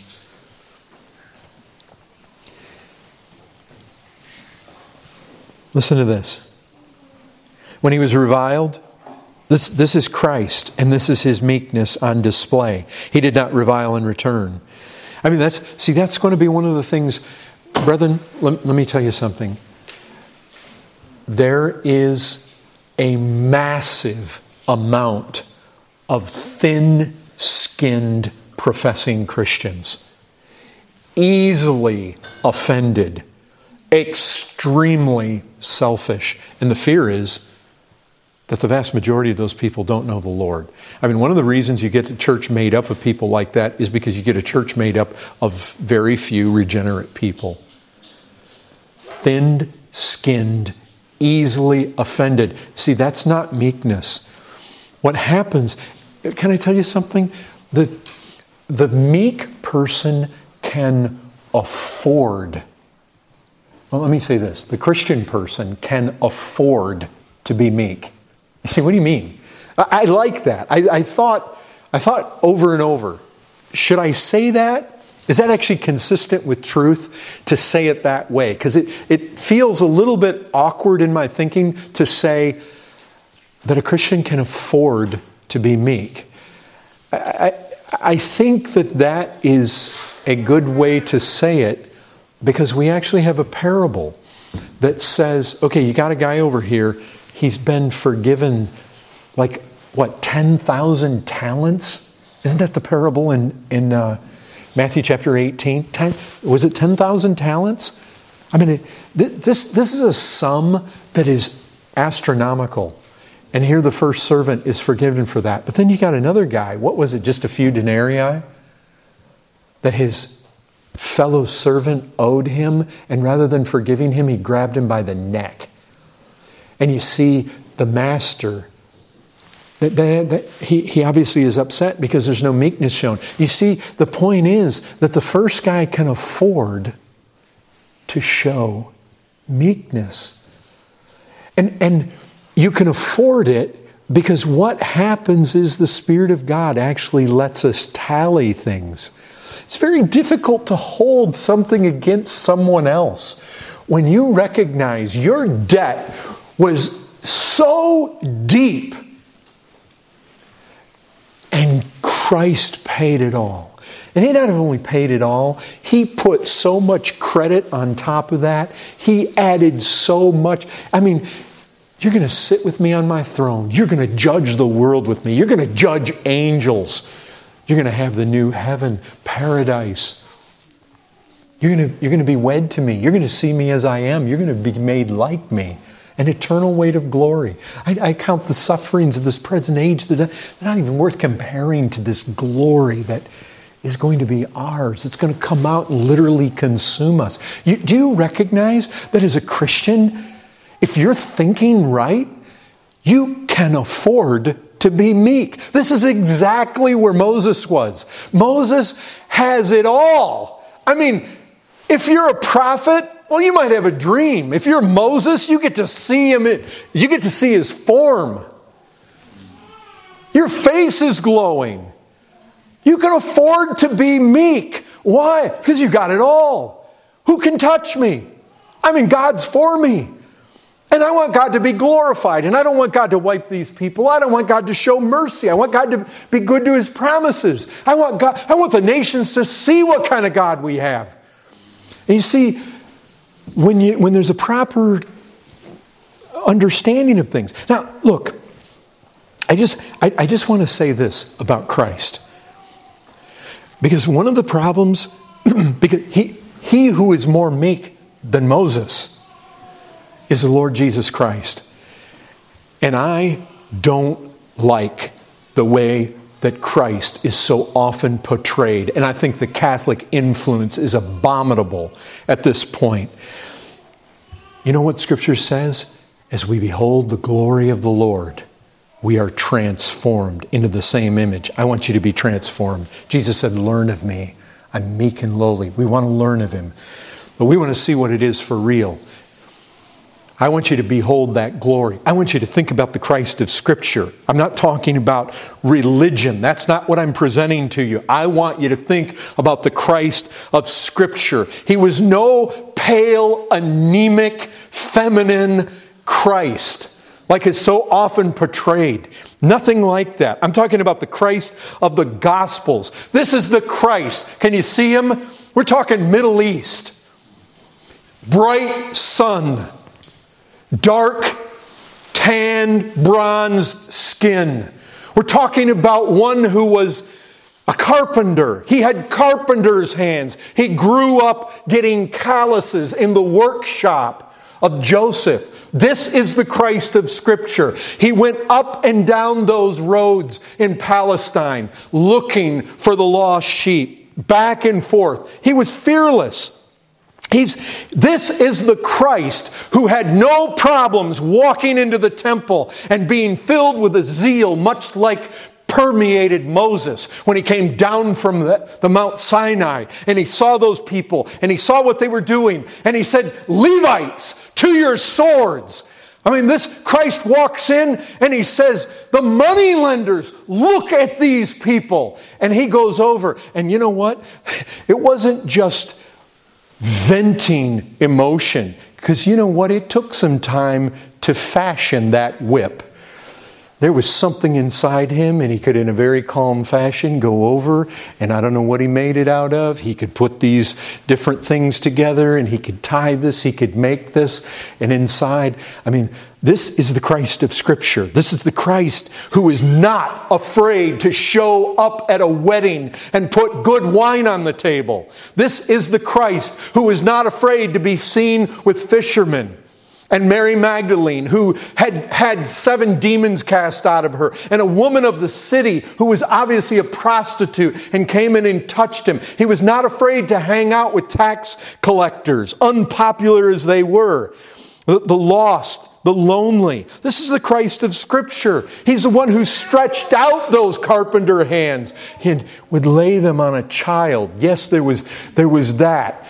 Listen to this. When he was reviled, this, this is Christ, and this is his meekness on display. He did not revile in return. I mean, that's, see, that's going to be one of the things, brethren, let, let me tell you something. There is a massive amount of thin-skinned professing Christians. Easily offended. Extremely selfish. And the fear is that the vast majority of those people don't know the Lord. I mean, one of the reasons you get a church made up of people like that is because you get a church made up of very few regenerate people. Thin-skinned, easily offended. See, that's not meekness. What happens, can I tell you something? The, the meek person can afford. Well, let me say this. The Christian person can afford to be meek. You say, what do you mean? I, I like that. I, I thought, I thought over and over, should I say that? Is that actually consistent with truth to say it that way? Because it, it feels a little bit awkward in my thinking to say that a Christian can afford to be meek. I, I, I think that that is a good way to say it because we actually have a parable that says, okay, you got a guy over here, he's been forgiven like, what, ten thousand talents? Isn't that the parable in, in uh, Matthew chapter eighteen? ten, was it ten thousand talents? I mean, it, this, this is a sum that is astronomical. And here the first servant is forgiven for that. But then you got another guy, what was it, just a few denarii? That his fellow servant owed him, and rather than forgiving him, he grabbed him by the neck. And you see the master, that, that, that he, he obviously is upset because there's no meekness shown. You see, the point is that the first guy can afford to show meekness. And, and you can afford it because what happens is the Spirit of God actually lets us tally things. It's very difficult to hold something against someone else when you recognize your debt was so deep and Christ paid it all. And He not only paid it all, He put so much credit on top of that. He added so much. I mean, you're going to sit with me on my throne. You're going to judge the world with me. You're going to judge angels. You're going to have the new heaven, paradise. You're going to, you're going to be wed to me. You're going to see me as I am. You're going to be made like me. An eternal weight of glory. I, I count the sufferings of this present age. They're not even worth comparing to this glory that is going to be ours. It's going to come out and literally consume us. You, do you recognize that as a Christian, if you're thinking right, you can afford to be meek? This is exactly where Moses was. Moses has it all. I mean, if you're a prophet, well, you might have a dream. If you're Moses, you get to see him. You get to see his form. Your face is glowing. You can afford to be meek. Why? Because you got it all. Who can touch me? I mean, God's for me. And I want God to be glorified. And I don't want God to wipe these people out. I want God to show mercy. I want God to be good to His promises. I want God, I want the nations to see what kind of God we have. And you see, when you when there's a proper understanding of things. Now, look, I just I, I just want to say this about Christ. Because one of the problems, because he he who is more meek than Moses is the Lord Jesus Christ. And I don't like the way that Christ is so often portrayed. And I think the Catholic influence is abominable at this point. You know what Scripture says? As we behold the glory of the Lord, we are transformed into the same image. I want you to be transformed. Jesus said, learn of me. I'm meek and lowly. We want to learn of Him. But we want to see what it is for real. I want you to behold that glory. I want you to think about the Christ of Scripture. I'm not talking about religion. That's not what I'm presenting to you. I want you to think about the Christ of Scripture. He was no pale, anemic, feminine Christ, like it's so often portrayed. Nothing like that. I'm talking about the Christ of the Gospels. This is the Christ. Can you see Him? We're talking Middle East. Bright sun. Dark tanned, bronzed skin. We're talking about one who was a carpenter. He had carpenter's hands. He grew up getting calluses in the workshop of Joseph. This is the Christ of Scripture. He went up and down those roads in Palestine looking for the lost sheep, back and forth. He was fearless. He's, this is the Christ who had no problems walking into the temple and being filled with a zeal much like permeated Moses when he came down from the, the Mount Sinai and he saw those people and he saw what they were doing and he said, Levites, to your swords. I mean, this Christ walks in and he says, the moneylenders, look at these people. And he goes over and you know what? It wasn't just venting emotion, because you know what? It took some time to fashion that whip. There was something inside him, and he could, in a very calm fashion, go over, and I don't know what he made it out of. He could put these different things together, and he could tie this, he could make this, and inside, I mean, this is the Christ of Scripture. This is the Christ who is not afraid to show up at a wedding and put good wine on the table. This is the Christ who is not afraid to be seen with fishermen. And Mary Magdalene, who had had seven demons cast out of her, and a woman of the city who was obviously a prostitute and came in and touched him. He was not afraid to hang out with tax collectors, unpopular as they were, the, the lost, the lonely. This is the Christ of Scripture. He's the one who stretched out those carpenter hands and would lay them on a child. Yes, there was, there was that.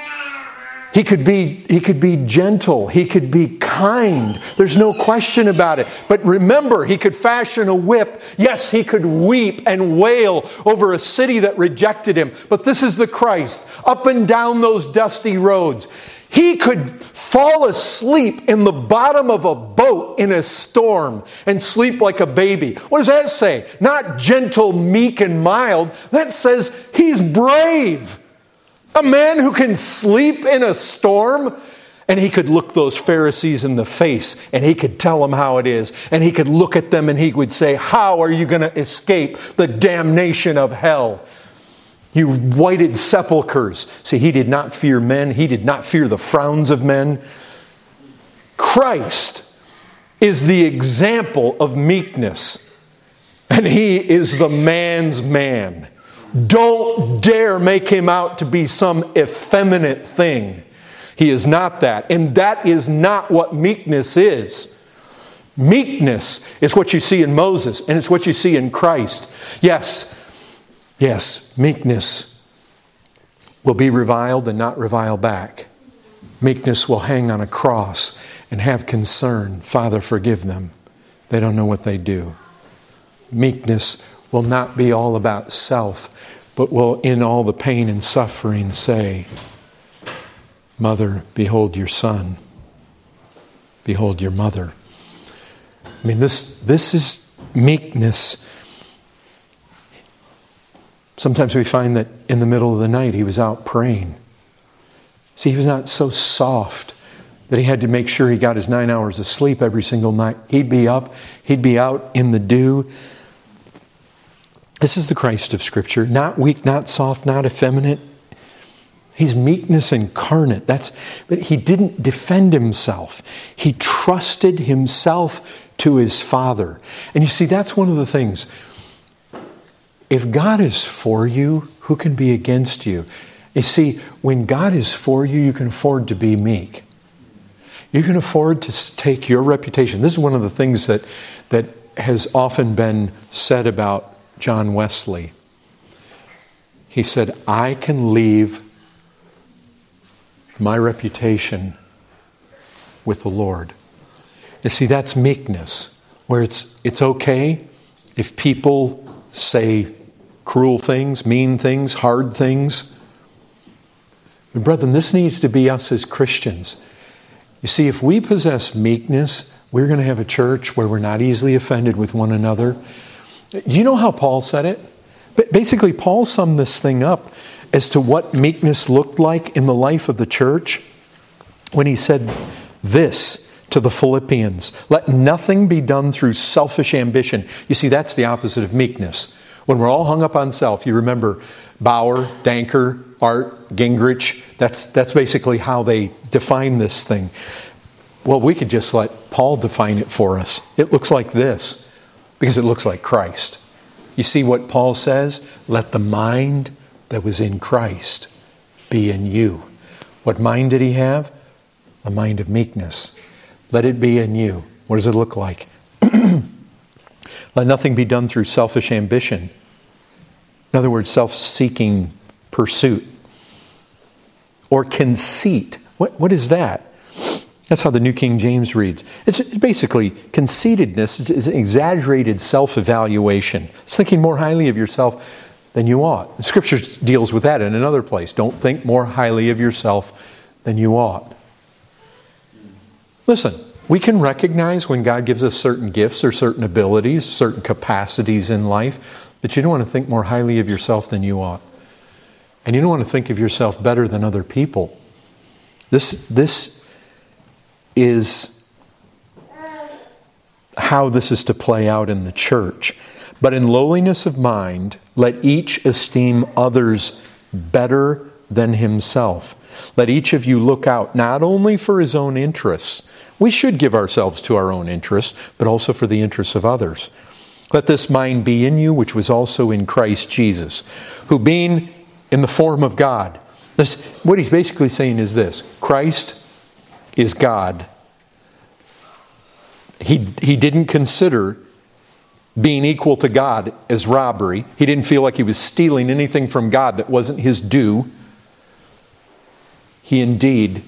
He could be, he could be gentle. He could be kind. There's no question about it. But remember, he could fashion a whip. Yes, he could weep and wail over a city that rejected him. But this is the Christ, up and down those dusty roads. He could fall asleep in the bottom of a boat in a storm and sleep like a baby. What does that say? Not gentle, meek, and mild. That says he's brave. A man who can sleep in a storm, and he could look those Pharisees in the face and he could tell them how it is. And he could look at them and he would say, how are you going to escape the damnation of hell? You whited sepulchres. See, he did not fear men. He did not fear the frowns of men. Christ is the example of meekness, and he is the man's man. Don't dare make him out to be some effeminate thing. He is not that. And that is not what meekness is. Meekness is what you see in Moses, and it's what you see in Christ. Yes, yes, meekness will be reviled and not revile back. Meekness will hang on a cross and have concern. Father, forgive them. They don't know what they do. Meekness will not be all about self, but will in all the pain and suffering say, Mother, behold your son. Behold your mother. I mean, this, this is meekness. Sometimes we find that in the middle of the night he was out praying. See, he was not so soft that he had to make sure he got his nine hours of sleep every single night. He'd be up, he'd be out in the dew. This is the Christ of Scripture. Not weak, not soft, not effeminate. He's meekness incarnate. That's, but he didn't defend himself. He trusted himself to his Father. And you see, that's one of the things. If God is for you, who can be against you? You see, when God is for you, you can afford to be meek. You can afford to take your reputation. This is one of the things that, that has often been said about John Wesley. He said, I can leave my reputation with the Lord. You see, that's meekness, where it's it's okay if people say cruel things, mean things, hard things. But brethren, this needs to be us as Christians. You see, if we possess meekness, we're going to have a church where we're not easily offended with one another. You know how Paul said it? But basically, Paul summed this thing up as to what meekness looked like in the life of the church when he said this, to the Philippians, let nothing be done through selfish ambition. You see, that's the opposite of meekness. When we're all hung up on self, you remember Bauer, Danker, Art, Gingrich, that's, that's basically how they define this thing. Well, we could just let Paul define it for us. It looks like this, because it looks like Christ. You see what Paul says? Let the mind that was in Christ be in you. What mind did he have? A mind of meekness. Let it be in you. What does it look like? Let nothing be done through selfish ambition. In other words, self-seeking pursuit. Or conceit. What, what is that? That's how the New King James reads. It's basically conceitedness, is exaggerated self-evaluation. It's thinking more highly of yourself than you ought. The Scripture deals with that in another place. Don't think more highly of yourself than you ought. Listen, we can recognize when God gives us certain gifts or certain abilities, certain capacities in life, but you don't want to think more highly of yourself than you ought. And you don't want to think of yourself better than other people. This, this is how this is to play out in the church. But in lowliness of mind, let each esteem others better than himself. Let each of you look out not only for his own interests. We should give ourselves to our own interests, but also for the interests of others. Let this mind be in you, which was also in Christ Jesus, who being in the form of God. This, what he's basically saying is this: Christ is God. He, he didn't consider being equal to God as robbery. He didn't feel like he was stealing anything from God that wasn't his due. He indeed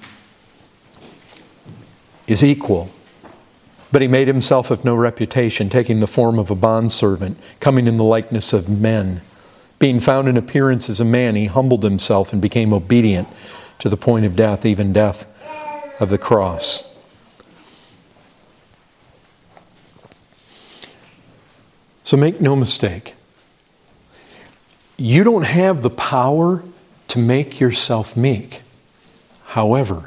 is equal. But he made himself of no reputation, taking the form of a bondservant, coming in the likeness of men. Being found in appearance as a man, he humbled himself and became obedient to the point of death, even death of the cross. So make no mistake. You don't have the power to make yourself meek. However,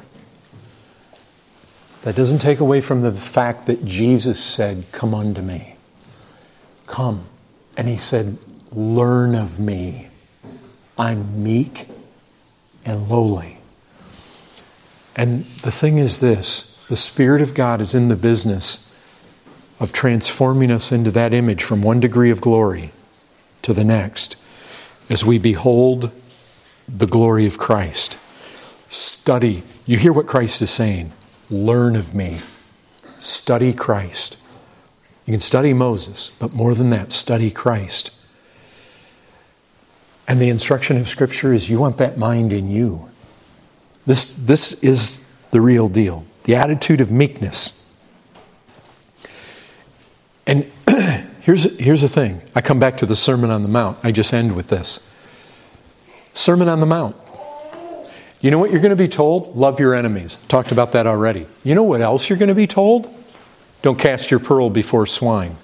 that doesn't take away from the fact that Jesus said, "Come unto me." Come. And he said, "Learn of me. I'm meek and lowly." And the thing is this: the Spirit of God is in the business of transforming us into that image from one degree of glory to the next as we behold the glory of Christ. Study. You hear what Christ is saying. Learn of me. Study Christ. You can study Moses, but more than that, study Christ. And the instruction of Scripture is you want that mind in you. This, this is the real deal. The attitude of meekness. And here's, here's the thing. I come back to the Sermon on the Mount. I just end with this. Sermon on the Mount. You know what you're going to be told? Love your enemies. Talked about that already. You know what else you're going to be told? Don't cast your pearl before swine.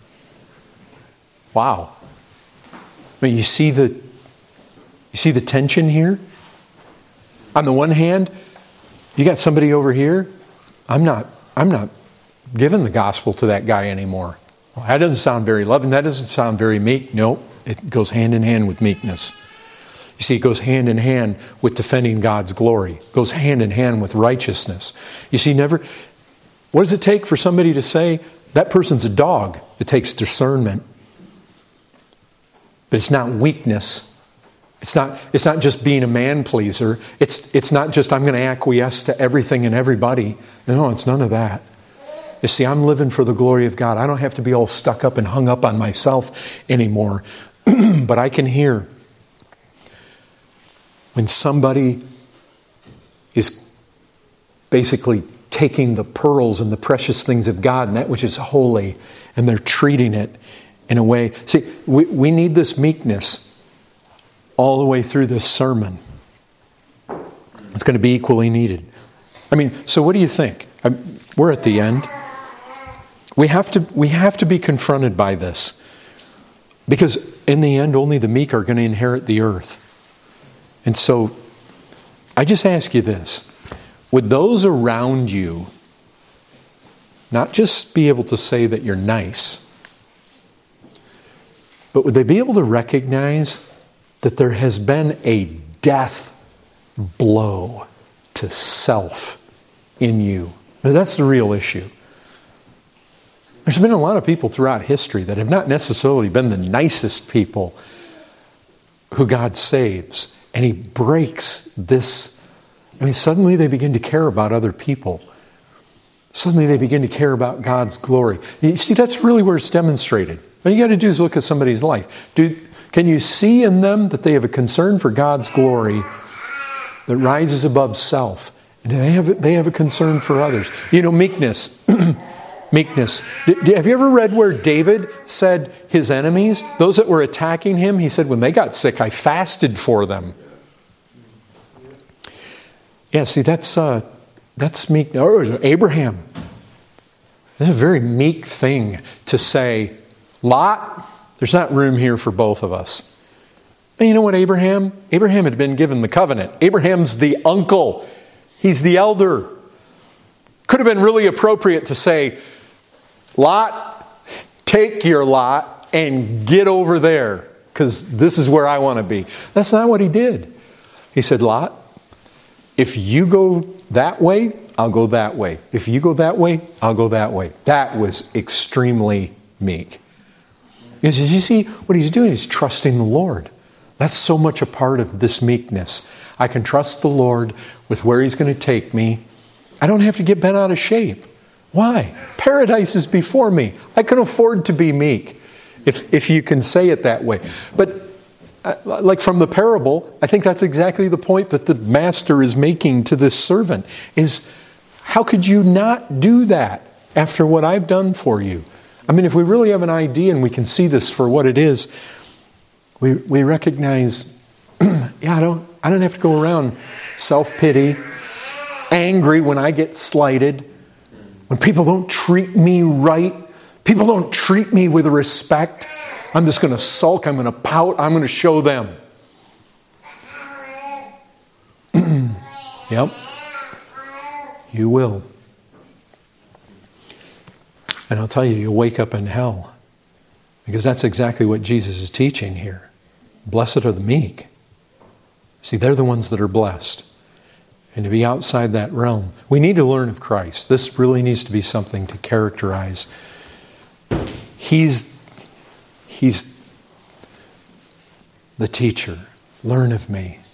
Wow. I mean, you see the, you see the tension here? On the one hand, you got somebody over here. I'm not, I'm not giving the gospel to that guy anymore. Well, that doesn't sound very loving. That doesn't sound very meek. No, it goes hand in hand with meekness. You see, it goes hand in hand with defending God's glory. It goes hand in hand with righteousness. You see, never... What does it take for somebody to say, that person's a dog? It takes discernment. But it's not weakness. It's not, it's not just being a man-pleaser. It's, it's not just, I'm going to acquiesce to everything and everybody. No, it's none of that. You see, I'm living for the glory of God. I don't have to be all stuck up and hung up on myself anymore. But I can hear when somebody is basically taking the pearls and the precious things of God and that which is holy, and they're treating it in a way. See, we, we need this meekness all the way through this sermon. It's going to be equally needed. I mean, so what do you think? I'm, we're at the end. We have to, we have to be confronted by this. Because in the end, only the meek are going to inherit the earth. And so, I just ask you this. Would those around you not just be able to say that you're nice, but would they be able to recognize that there has been a death blow to self in you? Now, that's the real issue. There's been a lot of people throughout history that have not necessarily been the nicest people who God saves. And He breaks this. I mean, suddenly they begin to care about other people. Suddenly they begin to care about God's glory. You see, that's really where it's demonstrated. All you got to do is look at somebody's life. Do, can you see in them that they have a concern for God's glory that rises above self? And they have, they have a concern for others. You know, meekness. Meekness. Have you ever read where David said his enemies, those that were attacking him, he said, when they got sick, I fasted for them. Yeah, see, that's uh, that's meek. Or Abraham. It's a very meek thing to say, Lot, there's not room here for both of us. And you know what, Abraham? Abraham had been given the covenant. Abraham's the uncle. He's the elder. Could have been really appropriate to say, Lot, take your lot and get over there, because this is where I want to be. That's not what he did. He said, Lot, if you go that way, I'll go that way. If you go that way, I'll go that way. That was extremely meek. Because you see, what he's doing is trusting the Lord. That's so much a part of this meekness. I can trust the Lord with where He's going to take me. I don't have to get bent out of shape. Why? Paradise is before me. I can afford to be meek, if, if you can say it that way. But uh, like from the parable, I think that's exactly the point that the master is making to this servant, is how could you not do that after what I've done for you? I mean, if we really have an idea and we can see this for what it is, we, we recognize, yeah, I don't, I don't have to go around self-pity, angry when I get slighted, when people don't treat me right, people don't treat me with respect. I'm just going to sulk, I'm going to pout, I'm going to show them. Yep. You will. And I'll tell you, you'll wake up in hell. Because that's exactly what Jesus is teaching here. Blessed are the meek. See, they're the ones that are blessed. And to be outside that realm, we need to learn of Christ. This really needs to be something to characterize. He's, he's the teacher. Learn of me.